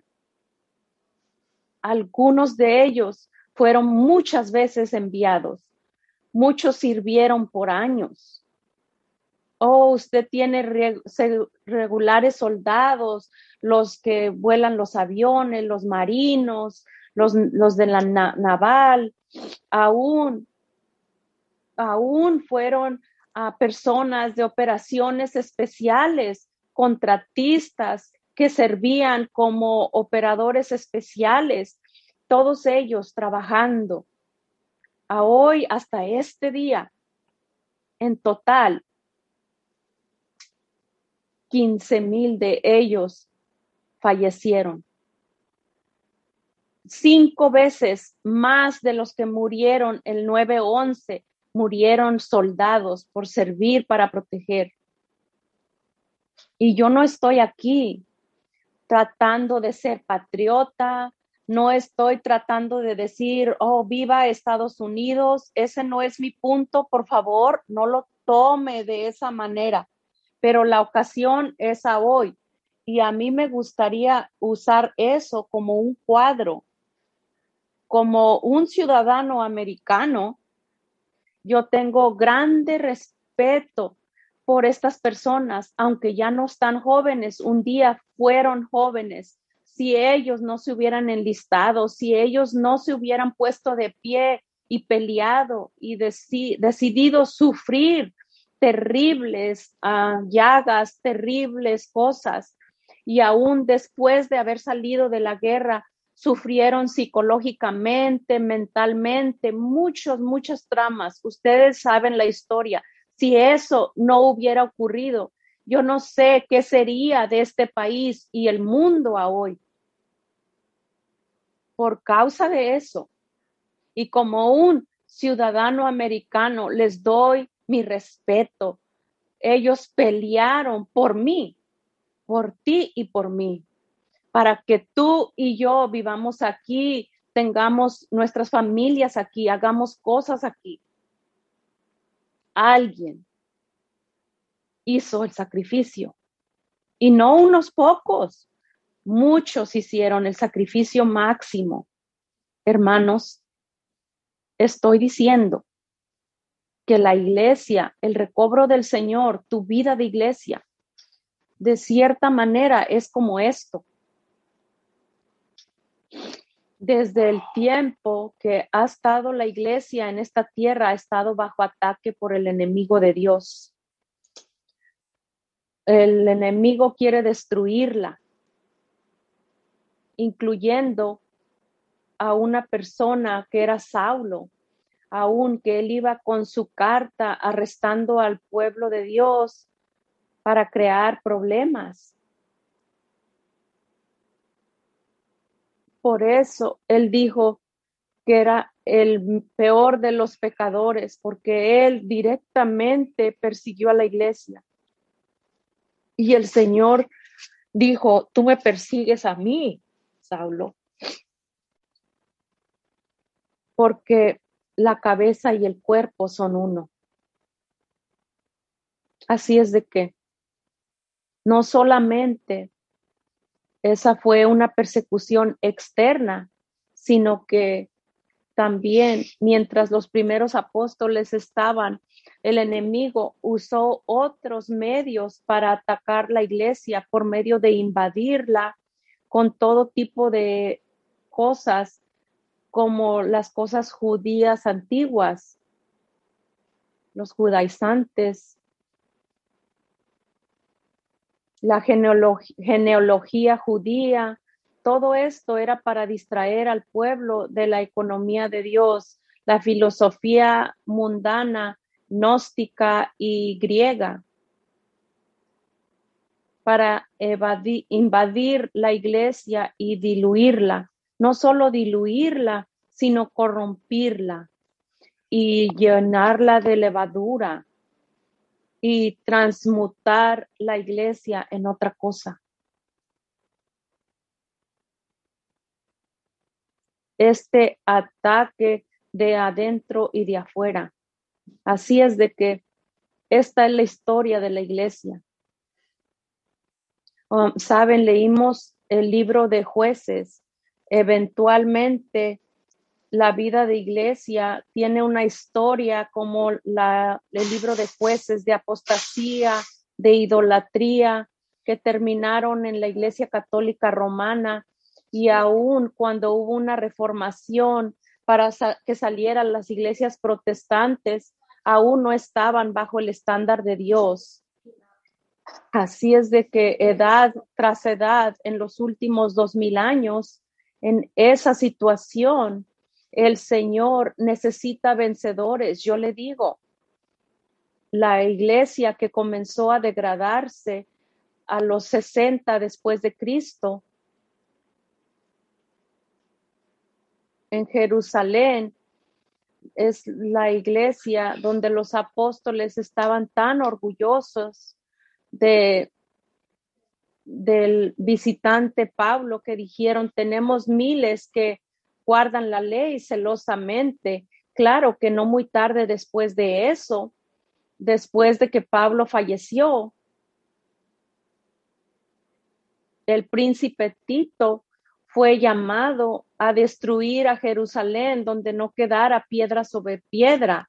Algunos de ellos fueron muchas veces enviados. Muchos sirvieron por años. Oh, usted tiene regulares soldados, los que vuelan los aviones, los marinos, los de la naval, aún fueron personas de operaciones especiales, contratistas que servían como operadores especiales, todos ellos trabajando. A hoy, hasta este día, en total, 15,000 de ellos fallecieron. 5 veces más de los que murieron el 9/11 murieron soldados por servir para proteger. Y yo no estoy aquí tratando de ser patriota, no estoy tratando de decir, oh, viva Estados Unidos. Ese no es mi punto, por favor, no lo tome de esa manera. Pero la ocasión es a hoy. Y a mí me gustaría usar eso como un cuadro. Como un ciudadano americano, yo tengo grande respeto por estas personas, aunque ya no están jóvenes, un día fueron jóvenes. Si ellos no se hubieran enlistado, si ellos no se hubieran puesto de pie y peleado y decidido sufrir terribles llagas, terribles cosas. Y aún después de haber salido de la guerra, sufrieron psicológicamente, mentalmente, muchas tramas. Ustedes saben la historia. Si eso no hubiera ocurrido, yo no sé qué sería de este país y el mundo a hoy. Por causa de eso, y como un ciudadano americano, les doy mi respeto. Ellos pelearon por mí, por ti y por mí, para que tú y yo vivamos aquí, tengamos nuestras familias aquí, hagamos cosas aquí. Alguien hizo el sacrificio y no unos pocos, muchos hicieron el sacrificio máximo. Hermanos, estoy diciendo que la iglesia, el recobro del Señor, tu vida de iglesia, de cierta manera es como esto. Desde el tiempo que ha estado la iglesia en esta tierra, ha estado bajo ataque por el enemigo de Dios. El enemigo quiere destruirla, incluyendo a una persona que era Saulo, aun que él iba con su carta arrestando al pueblo de Dios para crear problemas. Por eso él dijo que era el peor de los pecadores, porque él directamente persiguió a la iglesia. Y el Señor dijo, tú me persigues a mí, Saulo, porque la cabeza y el cuerpo son uno. Así es de que no solamente esa fue una persecución externa, sino que también mientras los primeros apóstoles estaban, el enemigo usó otros medios para atacar la iglesia por medio de invadirla con todo tipo de cosas, como las cosas judías antiguas, los judaizantes, la genealogía judía. Todo esto era para distraer al pueblo de la economía de Dios, la filosofía mundana, gnóstica y griega, para invadir la iglesia y diluirla. No solo diluirla, sino corrompirla y llenarla de levadura y transmutar la iglesia en otra cosa. Este ataque de adentro y de afuera. Así es de que esta es la historia de la iglesia. Saben, leímos el libro de Jueces. Eventualmente, la vida de iglesia tiene una historia como el libro de Jueces, de apostasía, de idolatría, que terminaron en la iglesia católica romana, y aún cuando hubo una reformación para que salieran las iglesias protestantes, aún no estaban bajo el estándar de Dios. Así es de que edad tras edad, en los últimos 2000 años, en esa situación, el Señor necesita vencedores. Yo le digo, la iglesia que comenzó a degradarse a los 60 después de Cristo, en Jerusalén, es la iglesia donde los apóstoles estaban tan orgullosos del visitante Pablo, que dijeron, tenemos miles que guardan la ley celosamente. Claro que no muy tarde después de eso, después de que Pablo falleció, el príncipe Tito fue llamado a destruir a Jerusalén, donde no quedara piedra sobre piedra.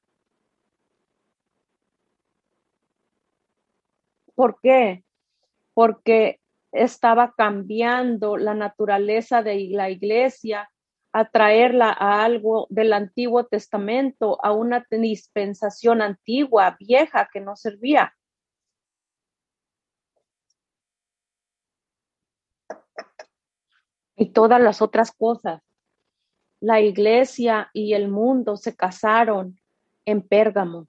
¿Por qué? Porque estaba cambiando la naturaleza de la iglesia a traerla a algo del Antiguo Testamento, a una dispensación antigua, vieja, que no servía. Y todas las otras cosas. La iglesia y el mundo se casaron en Pérgamo.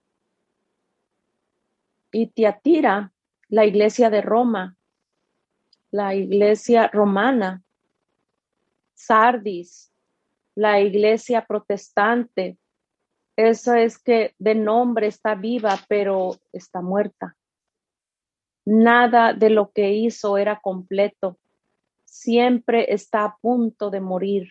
Y Tiatira, la iglesia de Roma, la iglesia romana, Sardis, la iglesia protestante. Eso es que de nombre está viva, pero está muerta. Nada de lo que hizo era completo. Siempre está a punto de morir.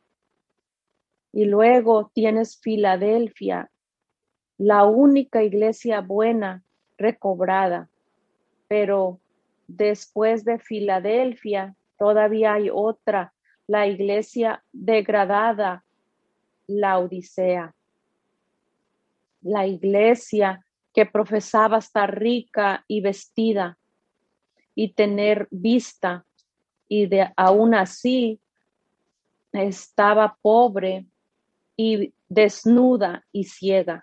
Y luego tienes Filadelfia, la única iglesia buena recobrada. Pero después de Filadelfia, todavía hay otra, la iglesia degradada, la Odisea. La iglesia que profesaba estar rica y vestida y tener vista, y aún así estaba pobre y desnuda y ciega.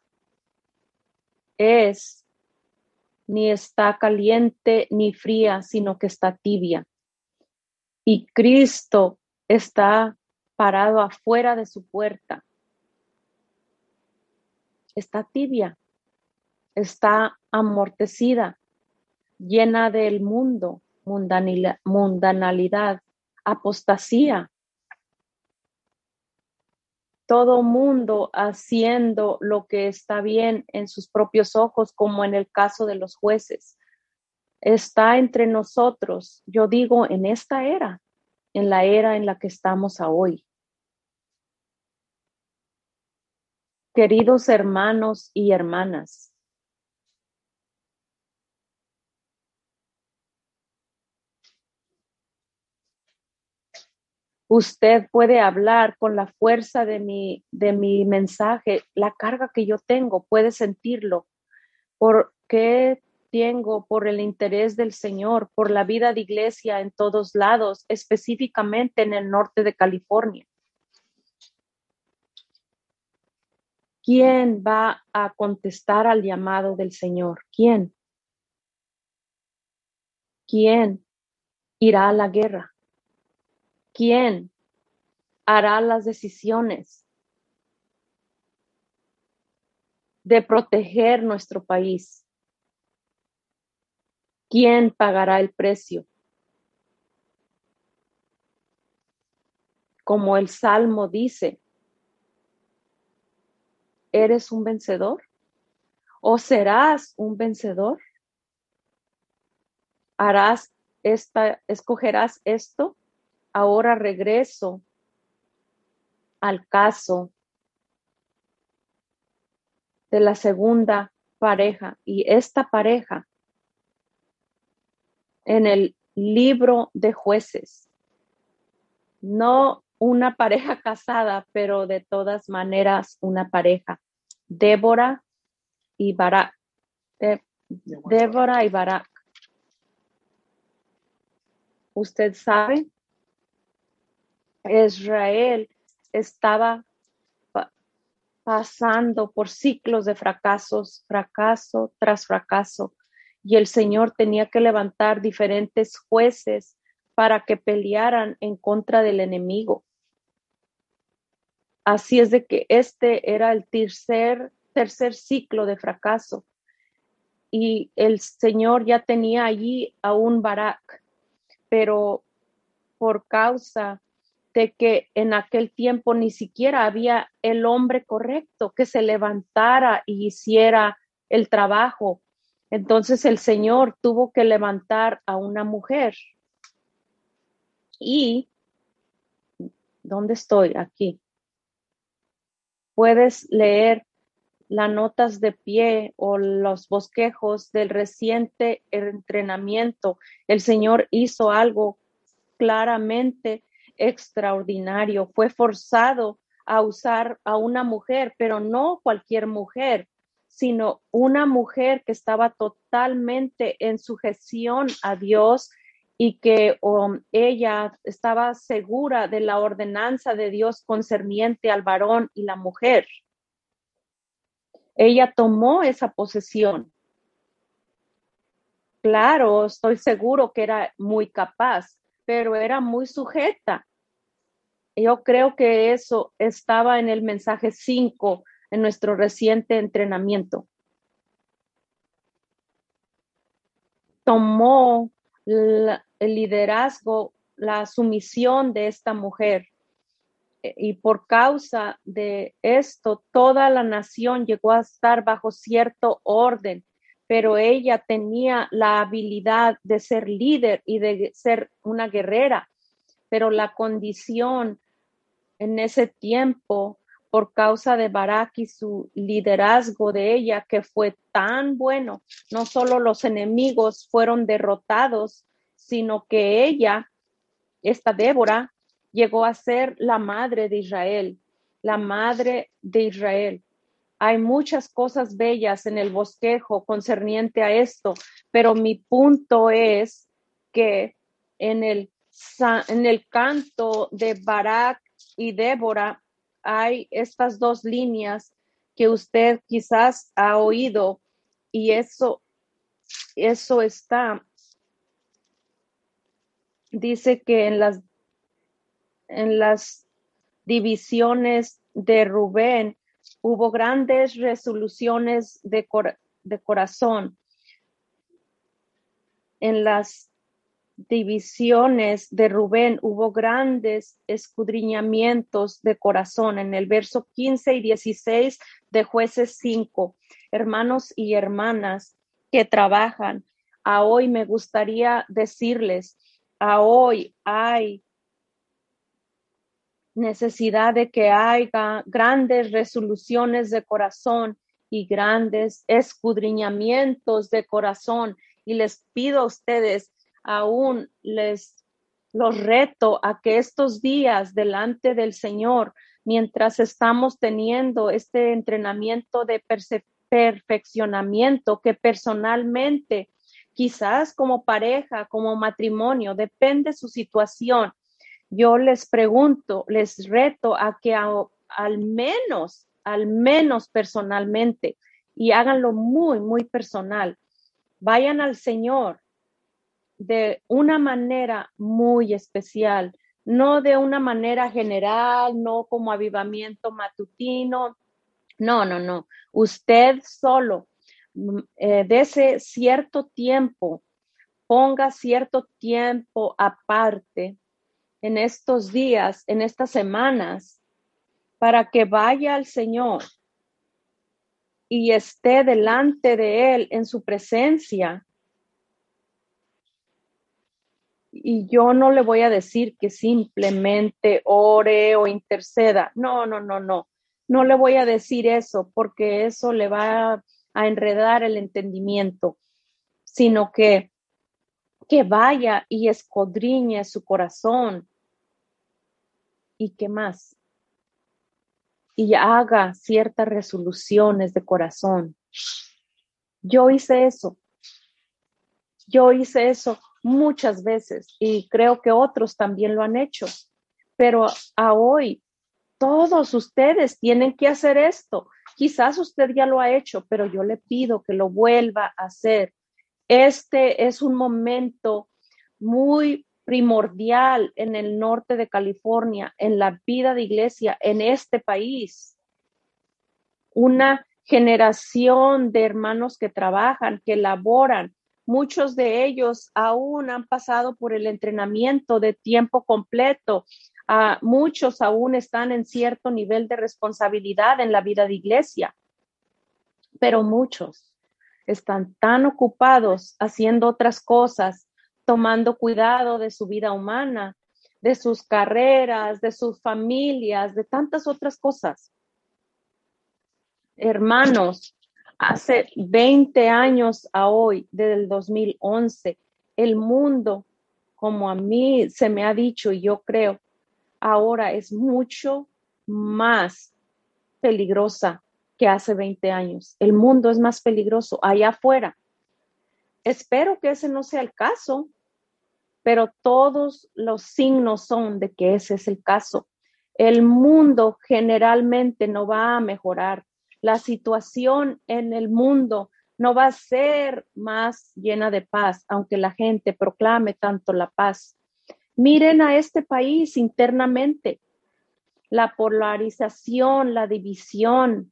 Ni está caliente ni fría, sino que está tibia. Y Cristo está parado afuera de su puerta. Está tibia, está amortecida, llena del mundo, mundanalidad, apostasía. Todo mundo haciendo lo que está bien en sus propios ojos, como en el caso de los jueces. Está entre nosotros, yo digo, en esta era, en la era en la que estamos hoy. Queridos hermanos y hermanas, usted puede hablar con la fuerza de mi mensaje, la carga que yo tengo, puede sentirlo. Porque tengo por el interés del Señor, por la vida de iglesia en todos lados, específicamente en el norte de California. ¿Quién va a contestar al llamado del Señor? ¿Quién? ¿Quién irá a la guerra? ¿Quién hará las decisiones de proteger nuestro país? ¿Quién pagará el precio? Como el Salmo dice, ¿eres un vencedor? ¿O serás un vencedor? Escogerás esto. Ahora regreso al caso de la segunda pareja, y esta pareja en el libro de Jueces, no una pareja casada, pero de todas maneras una pareja, Débora y Barak. Débora y Barak. Usted sabe, Israel estaba pasando por ciclos de fracasos, fracaso tras fracaso, y el Señor tenía que levantar diferentes jueces para que pelearan en contra del enemigo. Así es de que este era el tercer ciclo de fracaso, y el Señor ya tenía allí a un Barak, pero por causa de que en aquel tiempo ni siquiera había el hombre correcto que se levantara y hiciera el trabajo. Entonces el Señor tuvo que levantar a una mujer. Y, ¿dónde estoy? Aquí. Puedes leer las notas de pie o los bosquejos del reciente entrenamiento. El Señor hizo algo claramente extraordinario. Fue forzado a usar a una mujer, pero no cualquier mujer, sino una mujer que estaba totalmente en sujeción a Dios y que ella estaba segura de la ordenanza de Dios concerniente al varón y la mujer. Ella tomó esa posesión. Claro, estoy seguro que era muy capaz, pero era muy sujeta. Yo creo que eso estaba en el mensaje 5 en nuestro reciente entrenamiento. Tomó el liderazgo, la sumisión de esta mujer. Y por causa de esto, toda la nación llegó a estar bajo cierto orden, pero ella tenía la habilidad de ser líder y de ser una guerrera, pero la condición en ese tiempo, por causa de Barak y su liderazgo de ella, que fue tan bueno, no solo los enemigos fueron derrotados, sino que ella, esta Débora, llegó a ser la madre de Israel, la madre de Israel. Hay muchas cosas bellas en el bosquejo concerniente a esto, pero mi punto es que en el canto de Barak y Débora hay estas dos líneas que usted quizás ha oído, y eso está, dice que en las divisiones de Rubén hubo grandes resoluciones de corazón. En las divisiones de Rubén hubo grandes escudriñamientos de corazón. En el verso 15 y 16 de Jueces 5, hermanos y hermanas que trabajan, a hoy me gustaría decirles, a hoy hay necesidad de que haya grandes resoluciones de corazón y grandes escudriñamientos de corazón. Y les pido a ustedes, aún los reto a que estos días delante del Señor, mientras estamos teniendo este entrenamiento de perfeccionamiento, que personalmente, quizás como pareja, como matrimonio, depende su situación, yo les pregunto, les reto a que al menos personalmente, y háganlo muy, muy personal, vayan al Señor de una manera muy especial, no de una manera general, no como avivamiento matutino, no. Usted solo, dese cierto tiempo, ponga cierto tiempo aparte en estos días, en estas semanas, para que vaya al Señor y esté delante de Él en su presencia. Y yo no le voy a decir que simplemente ore o interceda. No. No le voy a decir eso porque eso le va a enredar el entendimiento, sino que vaya y escudriñe su corazón. ¿Y qué más? Y haga ciertas resoluciones de corazón. Yo hice eso muchas veces y creo que otros también lo han hecho, pero a hoy todos ustedes tienen que hacer esto. Quizás usted ya lo ha hecho, pero yo le pido que lo vuelva a hacer. Este es un momento muy primordial en el norte de California, en la vida de iglesia, en este país. Una generación de hermanos que trabajan, que laboran. Muchos de ellos aún han pasado por el entrenamiento de tiempo completo. Muchos aún están en cierto nivel de responsabilidad en la vida de iglesia, pero muchos están tan ocupados haciendo otras cosas, tomando cuidado de su vida humana, de sus carreras, de sus familias, de tantas otras cosas. Hermanos, hace 20 años a hoy, desde el 2011, el mundo, como a mí se me ha dicho y yo creo, ahora es mucho más peligrosa que hace 20 años. El mundo es más peligroso allá afuera. Espero que ese no sea el caso, pero todos los signos son de que ese es el caso. El mundo generalmente no va a mejorar. La situación en el mundo no va a ser más llena de paz, aunque la gente proclame tanto la paz. Miren a este país internamente, la polarización, la división,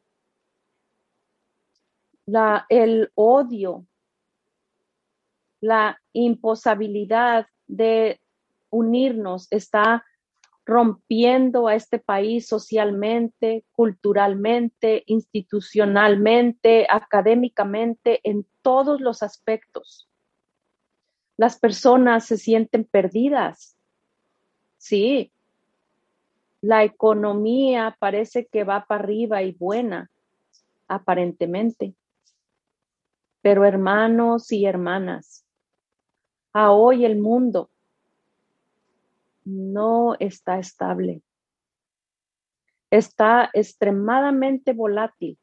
el odio, la imposibilidad de unirnos está rompiendo a este país socialmente, culturalmente, institucionalmente, académicamente, en todos los aspectos. Las personas se sienten perdidas. Sí, la economía parece que va para arriba y buena, aparentemente. Pero hermanos y hermanas, a hoy el mundo no está estable. Está extremadamente volátil.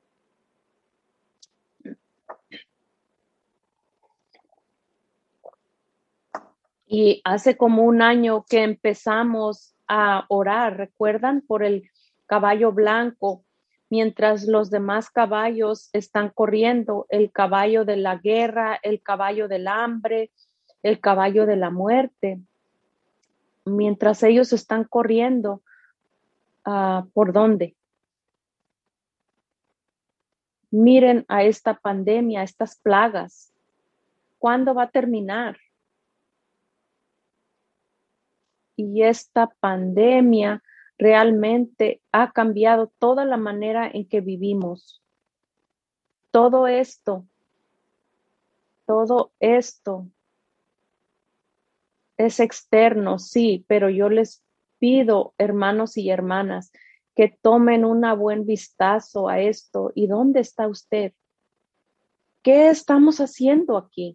Y hace como un año que empezamos a orar, ¿recuerdan? Por el caballo blanco, mientras los demás caballos están corriendo, el caballo de la guerra, el caballo del hambre, el caballo de la muerte. Mientras ellos están corriendo, ¿por dónde? Miren a esta pandemia, a estas plagas. ¿Cuándo va a terminar? Y esta pandemia realmente ha cambiado toda la manera en que vivimos. Todo esto es externo, sí, pero yo les pido, hermanos y hermanas, que tomen un buen vistazo a esto. ¿Y dónde está usted? ¿Qué estamos haciendo aquí?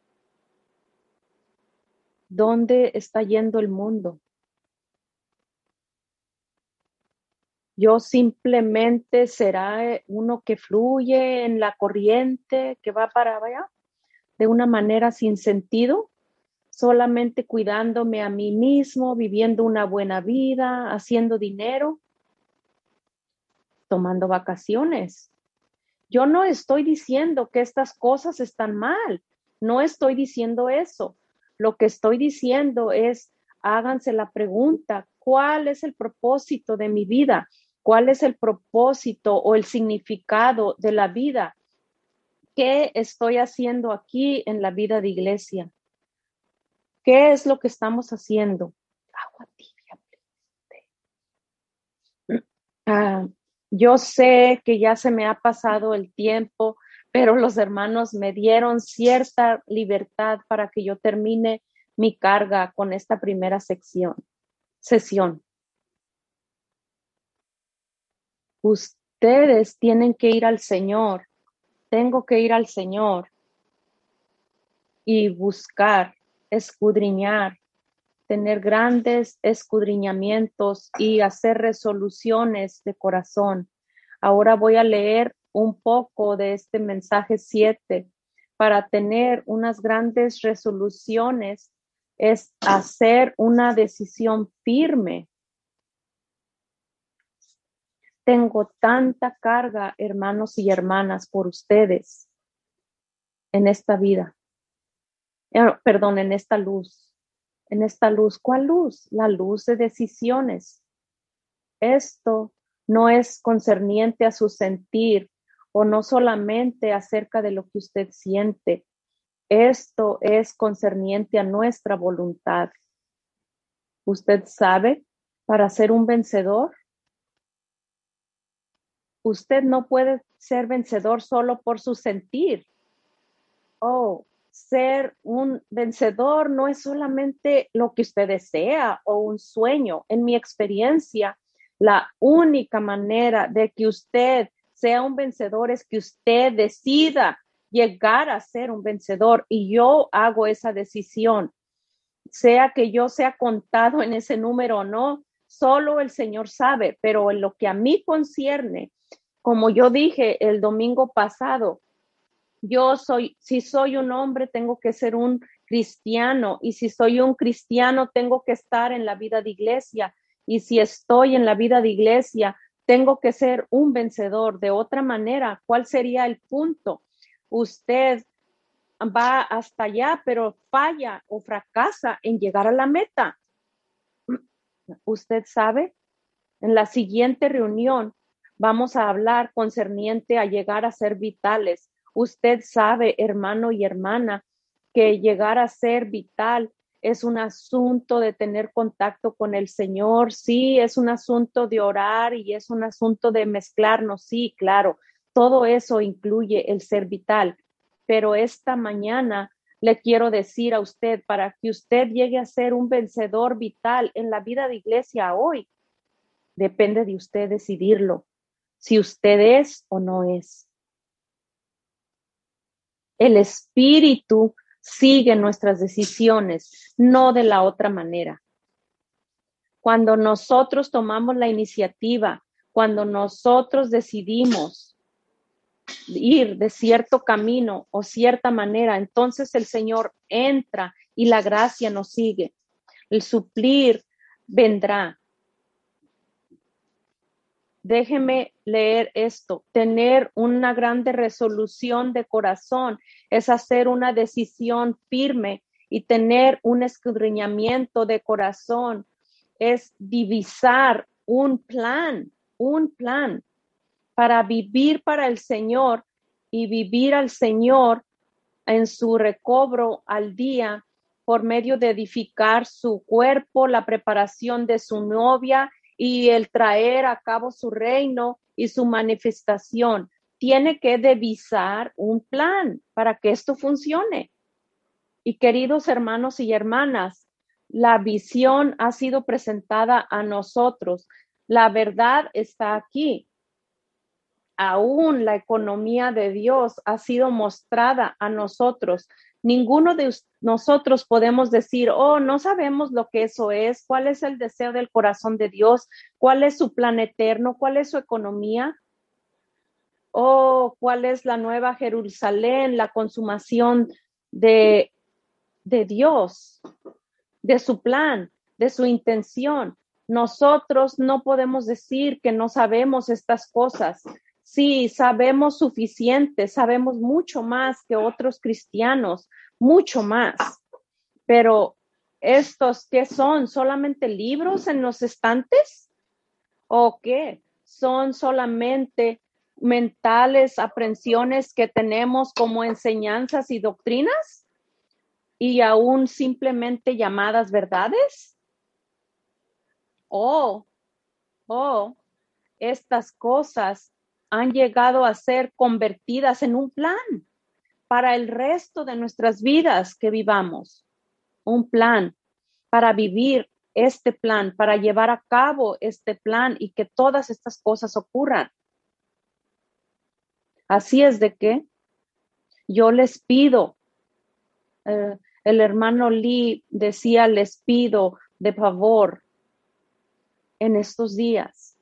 ¿Dónde está yendo el mundo? Yo simplemente será uno que fluye en la corriente, que va para allá de una manera sin sentido, solamente cuidándome a mí mismo, viviendo una buena vida, haciendo dinero, tomando vacaciones. Yo no estoy diciendo que estas cosas están mal, no estoy diciendo eso. Lo que estoy diciendo es, háganse la pregunta, ¿cuál es el propósito de mi vida? ¿Cuál es el propósito o el significado de la vida? ¿Qué estoy haciendo aquí en la vida de iglesia? ¿Qué es lo que estamos haciendo? Agua tibia. Ah, yo sé que ya se me ha pasado el tiempo, pero los hermanos me dieron cierta libertad para que yo termine mi carga con esta primera sesión. Ustedes tienen que ir al Señor, tengo que ir al Señor y buscar, escudriñar, tener grandes escudriñamientos y hacer resoluciones de corazón. Ahora voy a leer un poco de este mensaje 7 para tener unas grandes resoluciones. Es hacer una decisión firme. Tengo tanta carga, hermanos y hermanas, por ustedes en esta vida. Perdón, en esta luz. En esta luz. ¿Cuál luz? La luz de decisiones. Esto no es concerniente a su sentir o no solamente acerca de lo que usted siente. Esto es concerniente a nuestra voluntad. Usted sabe, para ser un vencedor, usted no puede ser vencedor solo por su sentir. Oh, ser un vencedor no es solamente lo que usted desea o un sueño. En mi experiencia, la única manera de que usted sea un vencedor es que usted decida llegar a ser un vencedor y yo hago esa decisión. Sea que yo sea contado en ese número o no, solo el Señor sabe, pero en lo que a mí concierne, como yo dije el domingo pasado, si soy un hombre, tengo que ser un cristiano, y si soy un cristiano, tengo que estar en la vida de iglesia, y si estoy en la vida de iglesia, tengo que ser un vencedor. De otra manera, ¿cuál sería el punto? Usted va hasta allá, pero falla o fracasa en llegar a la meta. Usted sabe, en la siguiente reunión vamos a hablar concerniente a llegar a ser vitales. Usted sabe, hermano y hermana, que llegar a ser vital es un asunto de tener contacto con el Señor. Sí, es un asunto de orar y es un asunto de mezclarnos. Sí, claro, todo eso incluye el ser vital. Pero esta mañana le quiero decir a usted, para que usted llegue a ser un vencedor vital en la vida de iglesia hoy, depende de usted decidirlo, si usted es o no es. El Espíritu sigue nuestras decisiones, no de la otra manera. Cuando nosotros tomamos la iniciativa, cuando nosotros decidimos ir de cierto camino o cierta manera, entonces el Señor entra y la gracia nos sigue. El suplir vendrá. Déjeme leer esto. Tener una grande resolución de corazón es hacer una decisión firme, y tener un escudriñamiento de corazón es divisar un plan para vivir para el Señor y vivir al Señor en su recobro al día por medio de edificar su cuerpo, la preparación de su novia y el traer a cabo su reino y su manifestación. Tiene que divisar un plan para que esto funcione. Y queridos hermanos y hermanas, la visión ha sido presentada a nosotros. La verdad está aquí. Aún la economía de Dios ha sido mostrada a nosotros. Ninguno de nosotros podemos decir, oh, no sabemos lo que eso es, cuál es el deseo del corazón de Dios, cuál es su plan eterno, cuál es su economía, o cuál es la nueva Jerusalén, la consumación de, de Dios, de su plan, de su intención. Nosotros no podemos decir que no sabemos estas cosas. Sí, sabemos suficiente, sabemos mucho más que otros cristianos, mucho más. Pero estos, ¿qué son? ¿Solamente libros en los estantes? ¿O qué? ¿Son solamente mentales aprensiones que tenemos como enseñanzas y doctrinas? ¿Y aún simplemente llamadas verdades? ¿O estas cosas han llegado a ser convertidas en un plan para el resto de nuestras vidas que vivamos? Un plan para vivir este plan, para llevar a cabo este plan y que todas estas cosas ocurran. Así es de que yo les pido, el hermano Lee decía, les pido de favor en estos días,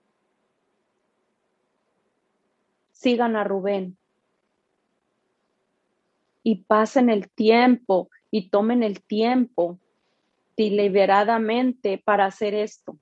sigan a Rubén y pasen el tiempo y tomen el tiempo deliberadamente para hacer esto,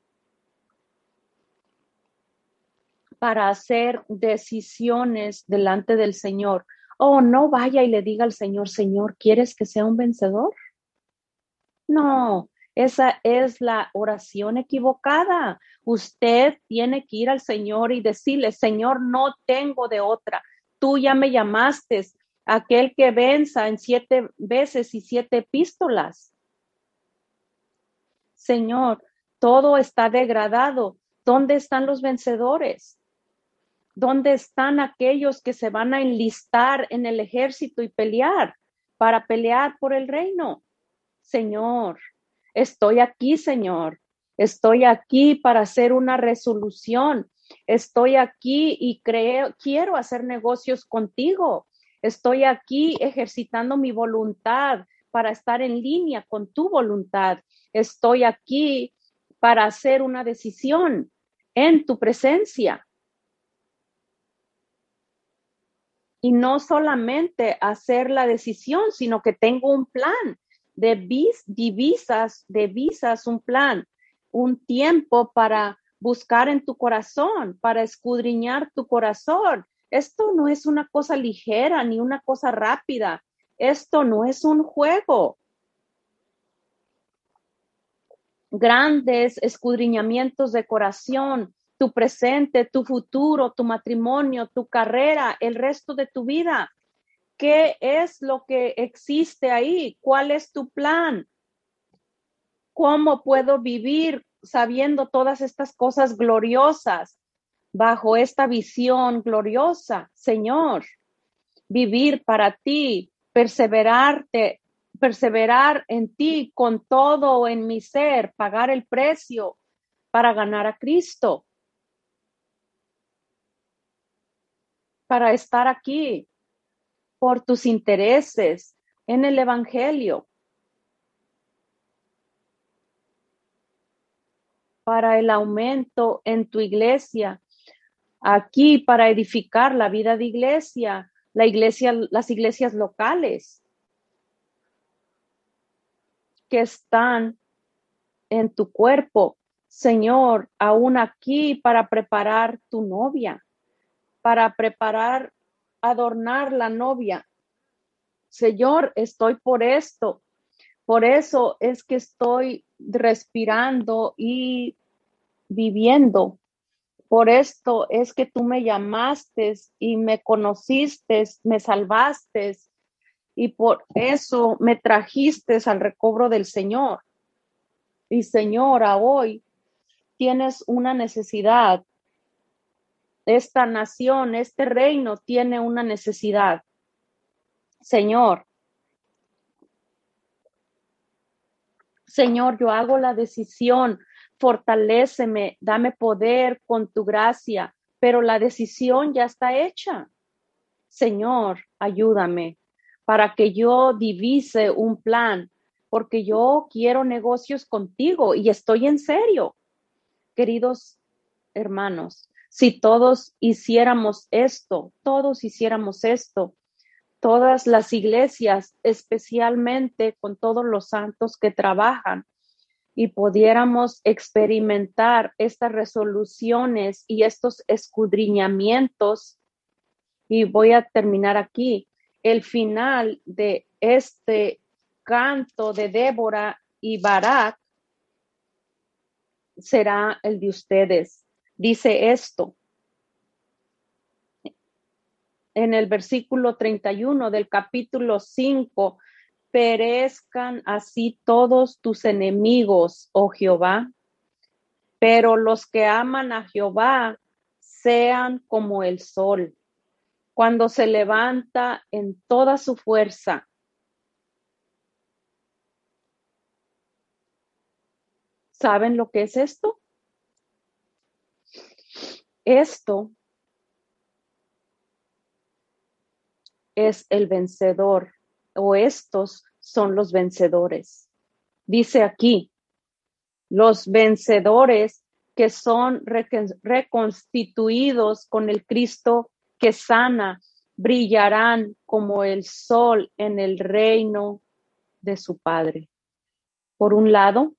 para hacer decisiones delante del Señor. Oh, no vaya y le diga al Señor, Señor, ¿quieres que sea un vencedor? No, esa es la oración equivocada. Usted tiene que ir al Señor y decirle, Señor, no tengo de otra. Tú ya me llamaste, aquel que venza en 7 veces y 7 epístolas. Señor, todo está degradado. ¿Dónde están los vencedores? ¿Dónde están aquellos que se van a enlistar en el ejército y pelear para pelear por el reino? Señor, estoy aquí, Señor. Estoy aquí para hacer una resolución. Estoy aquí y quiero hacer negocios contigo. Estoy aquí ejercitando mi voluntad para estar en línea con tu voluntad. Estoy aquí para hacer una decisión en tu presencia. y no solamente hacer la decisión, sino que tengo un plan de visas, un plan, un tiempo para buscar en tu corazón, para escudriñar tu corazón. Esto no es una cosa ligera ni una cosa rápida. Esto no es un juego. Grandes escudriñamientos de corazón, tu presente, tu futuro, tu matrimonio, tu carrera, el resto de tu vida. ¿Qué es lo que existe ahí? ¿Cuál es tu plan? ¿Cómo puedo vivir sabiendo todas estas cosas gloriosas bajo esta visión gloriosa, Señor? Vivir para ti, perseverar en ti con todo en mi ser, pagar el precio para ganar a Cristo, para estar aquí por tus intereses en el Evangelio, para el aumento en tu iglesia, aquí para edificar la vida de iglesia, las iglesias locales que están en tu cuerpo, Señor, aún aquí para preparar tu novia, para preparar, adornar la novia. Señor, estoy por esto. Por eso es que estoy respirando y viviendo. Por esto es que tú me llamaste y me conociste, me salvaste y por eso me trajiste al recobro del Señor. Y Señora, hoy tienes una necesidad. Esta nación, este reino tiene una necesidad. Señor, yo hago la decisión, fortaléceme, dame poder con tu gracia, pero la decisión ya está hecha. Señor, ayúdame para que yo divise un plan, porque yo quiero negocios contigo y estoy en serio. Queridos hermanos, si todos hiciéramos esto, todas las iglesias, especialmente con todos los santos que trabajan, y pudiéramos experimentar estas resoluciones y estos escudriñamientos, y voy a terminar aquí, el final de este canto de Débora y Barak será el de ustedes. Dice esto en el versículo 31 del capítulo 5, perezcan así todos tus enemigos, oh Jehová, pero los que aman a Jehová sean como el sol, cuando se levanta en toda su fuerza. ¿Saben lo que es esto? Esto es el vencedor, o estos son los vencedores. Dice aquí, los vencedores que son reconstituidos con el Cristo que sana, brillarán como el sol en el reino de su Padre. Por un lado,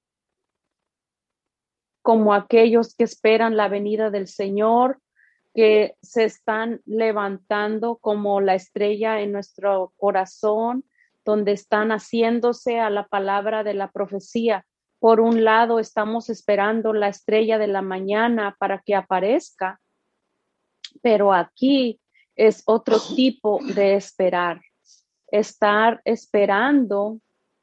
como aquellos que esperan la venida del Señor, que se están levantando como la estrella en nuestro corazón, donde están haciéndose a la palabra de la profecía. Por un lado, estamos esperando la estrella de la mañana para que aparezca, pero aquí es otro tipo de esperar. Estar esperando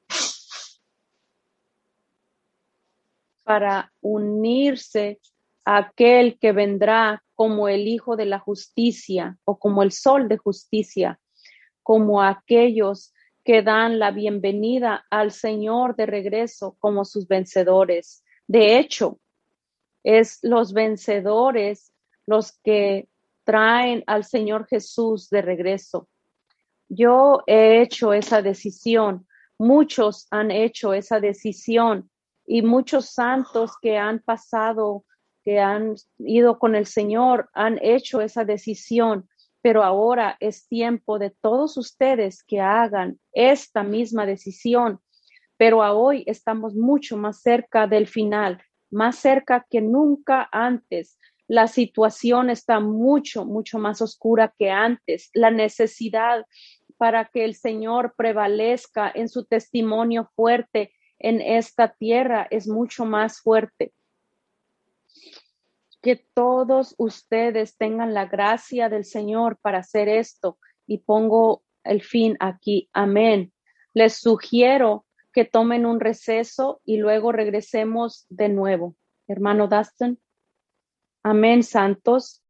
para unirse a aquel que vendrá como el Hijo de la Justicia o como el Sol de Justicia, como aquellos que dan la bienvenida al Señor de regreso como sus vencedores. De hecho, es los vencedores los que traen al Señor Jesús de regreso. Yo he hecho esa decisión, muchos han hecho esa decisión y muchos santos que han pasado, que han ido con el Señor, han hecho esa decisión, pero ahora es tiempo de todos ustedes que hagan esta misma decisión. Pero a hoy estamos mucho más cerca del final, más cerca que nunca antes. La situación está mucho, mucho más oscura que antes. La necesidad para que el Señor prevalezca en su testimonio fuerte en esta tierra es mucho más fuerte. Que todos ustedes tengan la gracia del Señor para hacer esto y pongo el fin aquí. Amén. Les sugiero que tomen un receso y luego regresemos de nuevo. Hermano Dustin. Amén, santos.